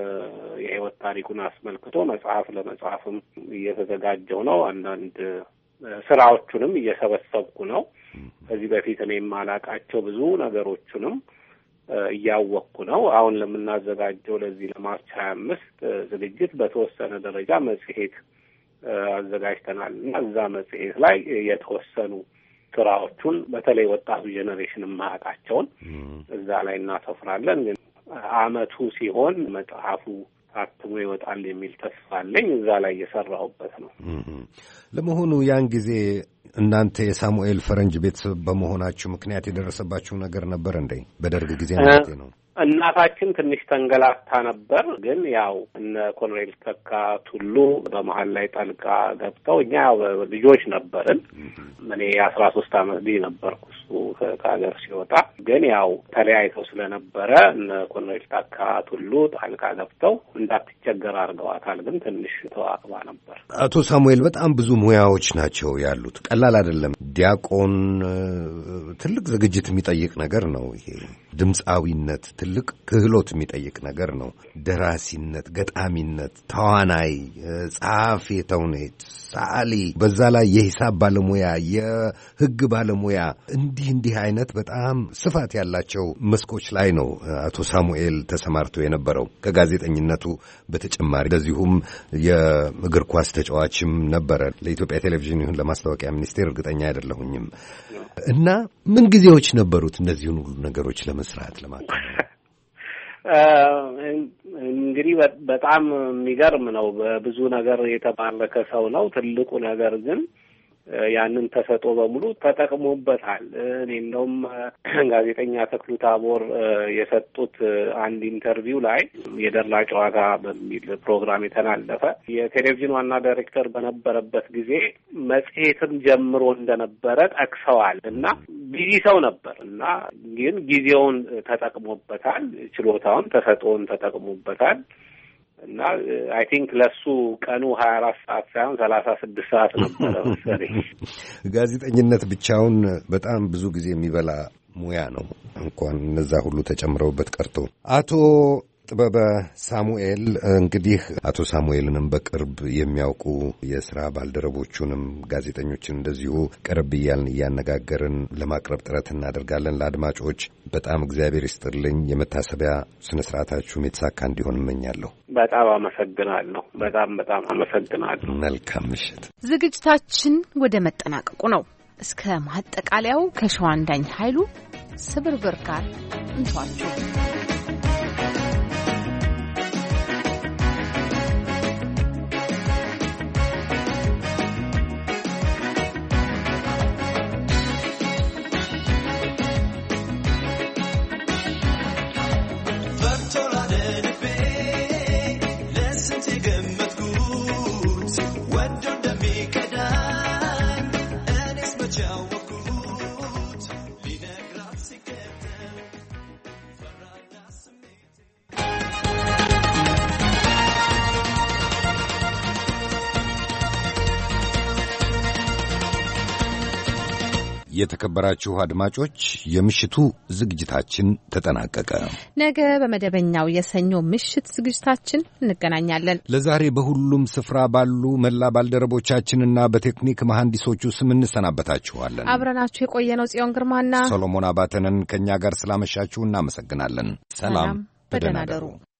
F: የህይወት ታሪኩን አስመልክቶ መጽሐፍ ለመጽሐፍም እየተዘጋጀው ነው። አንዳንድ ስራዎቹንም እየሰበሰብኩ ነው። ከዚህ በፊት እኔ የማላቃቸው ብዙ ነገሮችንም እያወቅኩ ነው። አሁን ለምናዘጋጀው ለዚህ ለማርች ሀያ አምስት ዝግጅት በተወሰነ ደረጃ መጽሔት አዘጋጅተናል እና እዛ መጽሔት ላይ የተወሰኑ ስራዎቹን በተለይ ወጣቱ ጄኔሬሽን የማያውቃቸውን እዛ ላይ እናሰፍራለን። ግን አመቱ ሲሆን መጽሐፉ ታትሞ ይወጣል የሚል ተስፋ አለኝ። እዛ ላይ እየሰራሁበት ነው።
B: ለመሆኑ ያን ጊዜ እናንተ የሳሙኤል ፈረንጅ ቤተሰብ በመሆናችሁ ምክንያት የደረሰባችሁ ነገር ነበር እንዴ? በደርግ ጊዜ ማለት ነው።
F: እናታችን ትንሽ ተንገላታ ነበር። ግን ያው እነ ኮሎኔል ተካ ቱሉ በመሀል ላይ ጠልቃ ገብተው እኛ ያው ልጆች ነበርን። እኔ የአስራ ሶስት አመት ልጅ ነበርኩ እሱ ከሀገር ሲወጣ። ግን ያው ተለያይተው ስለነበረ እነ ኮሎኔል ተካ ቱሉ ጣልቃ ገብተው እንዳትቸገር አድርገዋታል። ግን ትንሽ ተዋቅባ ነበር።
B: አቶ ሳሙኤል በጣም ብዙ ሙያዎች ናቸው ያሉት፣ ቀላል አይደለም። ዲያቆን ትልቅ ዝግጅት የሚጠይቅ ነገር ነው ይሄ። ድምፃዊነት ትልቅ ክህሎት የሚጠይቅ ነገር ነው። ደራሲነት፣ ገጣሚነት፣ ተዋናይ፣ ጸሐፊ ተውኔት፣ ሰዓሊ፣ በዛ ላይ የሂሳብ ባለሙያ፣ የህግ ባለሙያ፣ እንዲህ እንዲህ አይነት በጣም ስፋት ያላቸው መስኮች ላይ ነው አቶ ሳሙኤል ተሰማርቶ የነበረው ከጋዜጠኝነቱ በተጨማሪ። እንደዚሁም የእግር ኳስ ተጫዋችም ነበረ። ለኢትዮጵያ ቴሌቪዥን ይሁን ለማስታወቂያ ሚኒስቴር እርግጠኛ አይደለሁኝም። እና ምን ጊዜዎች ነበሩት እነዚህን ሁሉ ነገሮች ለመስራት ለማከናወን?
F: እንግዲህ እንግዲህ በጣም የሚገርም ነው። በብዙ ነገር የተባረከ ሰው ነው። ትልቁ ነገር ግን ያንን ተሰጦ በሙሉ ተጠቅሞበታል። እኔ እንደውም ጋዜጠኛ ተክሉ ታቦር የሰጡት አንድ ኢንተርቪው ላይ የደራ ጨዋታ በሚል ፕሮግራም የተላለፈ የቴሌቪዥን ዋና ዳይሬክተር በነበረበት ጊዜ መጽሔትም ጀምሮ እንደነበረ ጠቅሰዋል እና ቢዚ ሰው ነበር እና ግን ጊዜውን ተጠቅሞበታል፣ ችሎታውን ተሰጦውን ተጠቅሞበታል እና አይ ቲንክ ለሱ ቀኑ ሀያ አራት ሰዓት ሳይሆን ሰላሳ ስድስት ሰዓት ነበረ መሰለኝ።
B: ጋዜጠኝነት ብቻውን በጣም ብዙ ጊዜ የሚበላ ሙያ ነው፣ እንኳን እነዛ ሁሉ ተጨምረውበት ቀርቶ። አቶ ጥበበ ሳሙኤል እንግዲህ አቶ ሳሙኤልንም በቅርብ የሚያውቁ የስራ ባልደረቦቹንም ጋዜጠኞችን እንደዚሁ ቀረብ እያልን እያነጋገርን ለማቅረብ ጥረት እናደርጋለን። ለአድማጮች በጣም እግዚአብሔር ይስጥልኝ። የመታሰቢያ ስነ ስርዓታችሁም የተሳካ እንዲሆን እመኛለሁ።
F: በጣም አመሰግናለሁ። በጣም በጣም አመሰግናለሁ።
B: መልካም ምሽት።
C: ዝግጅታችን ወደ መጠናቀቁ ነው። እስከ ማጠቃለያው ከሸዋንዳኝ ኃይሉ ስብርብር ጋር እንተዋችሁ።
B: የተከበራችሁ አድማጮች የምሽቱ ዝግጅታችን ተጠናቀቀ።
C: ነገ በመደበኛው የሰኞ ምሽት ዝግጅታችን እንገናኛለን።
B: ለዛሬ በሁሉም ስፍራ ባሉ መላ ባልደረቦቻችንና በቴክኒክ መሐንዲሶቹ ስም እንሰናበታችኋለን።
C: አብረናችሁ የቆየነው ጽዮን ግርማና
B: ሰሎሞን አባተንን ከእኛ ጋር ስላመሻችሁ እናመሰግናለን። ሰላም፣ በደህና እደሩ።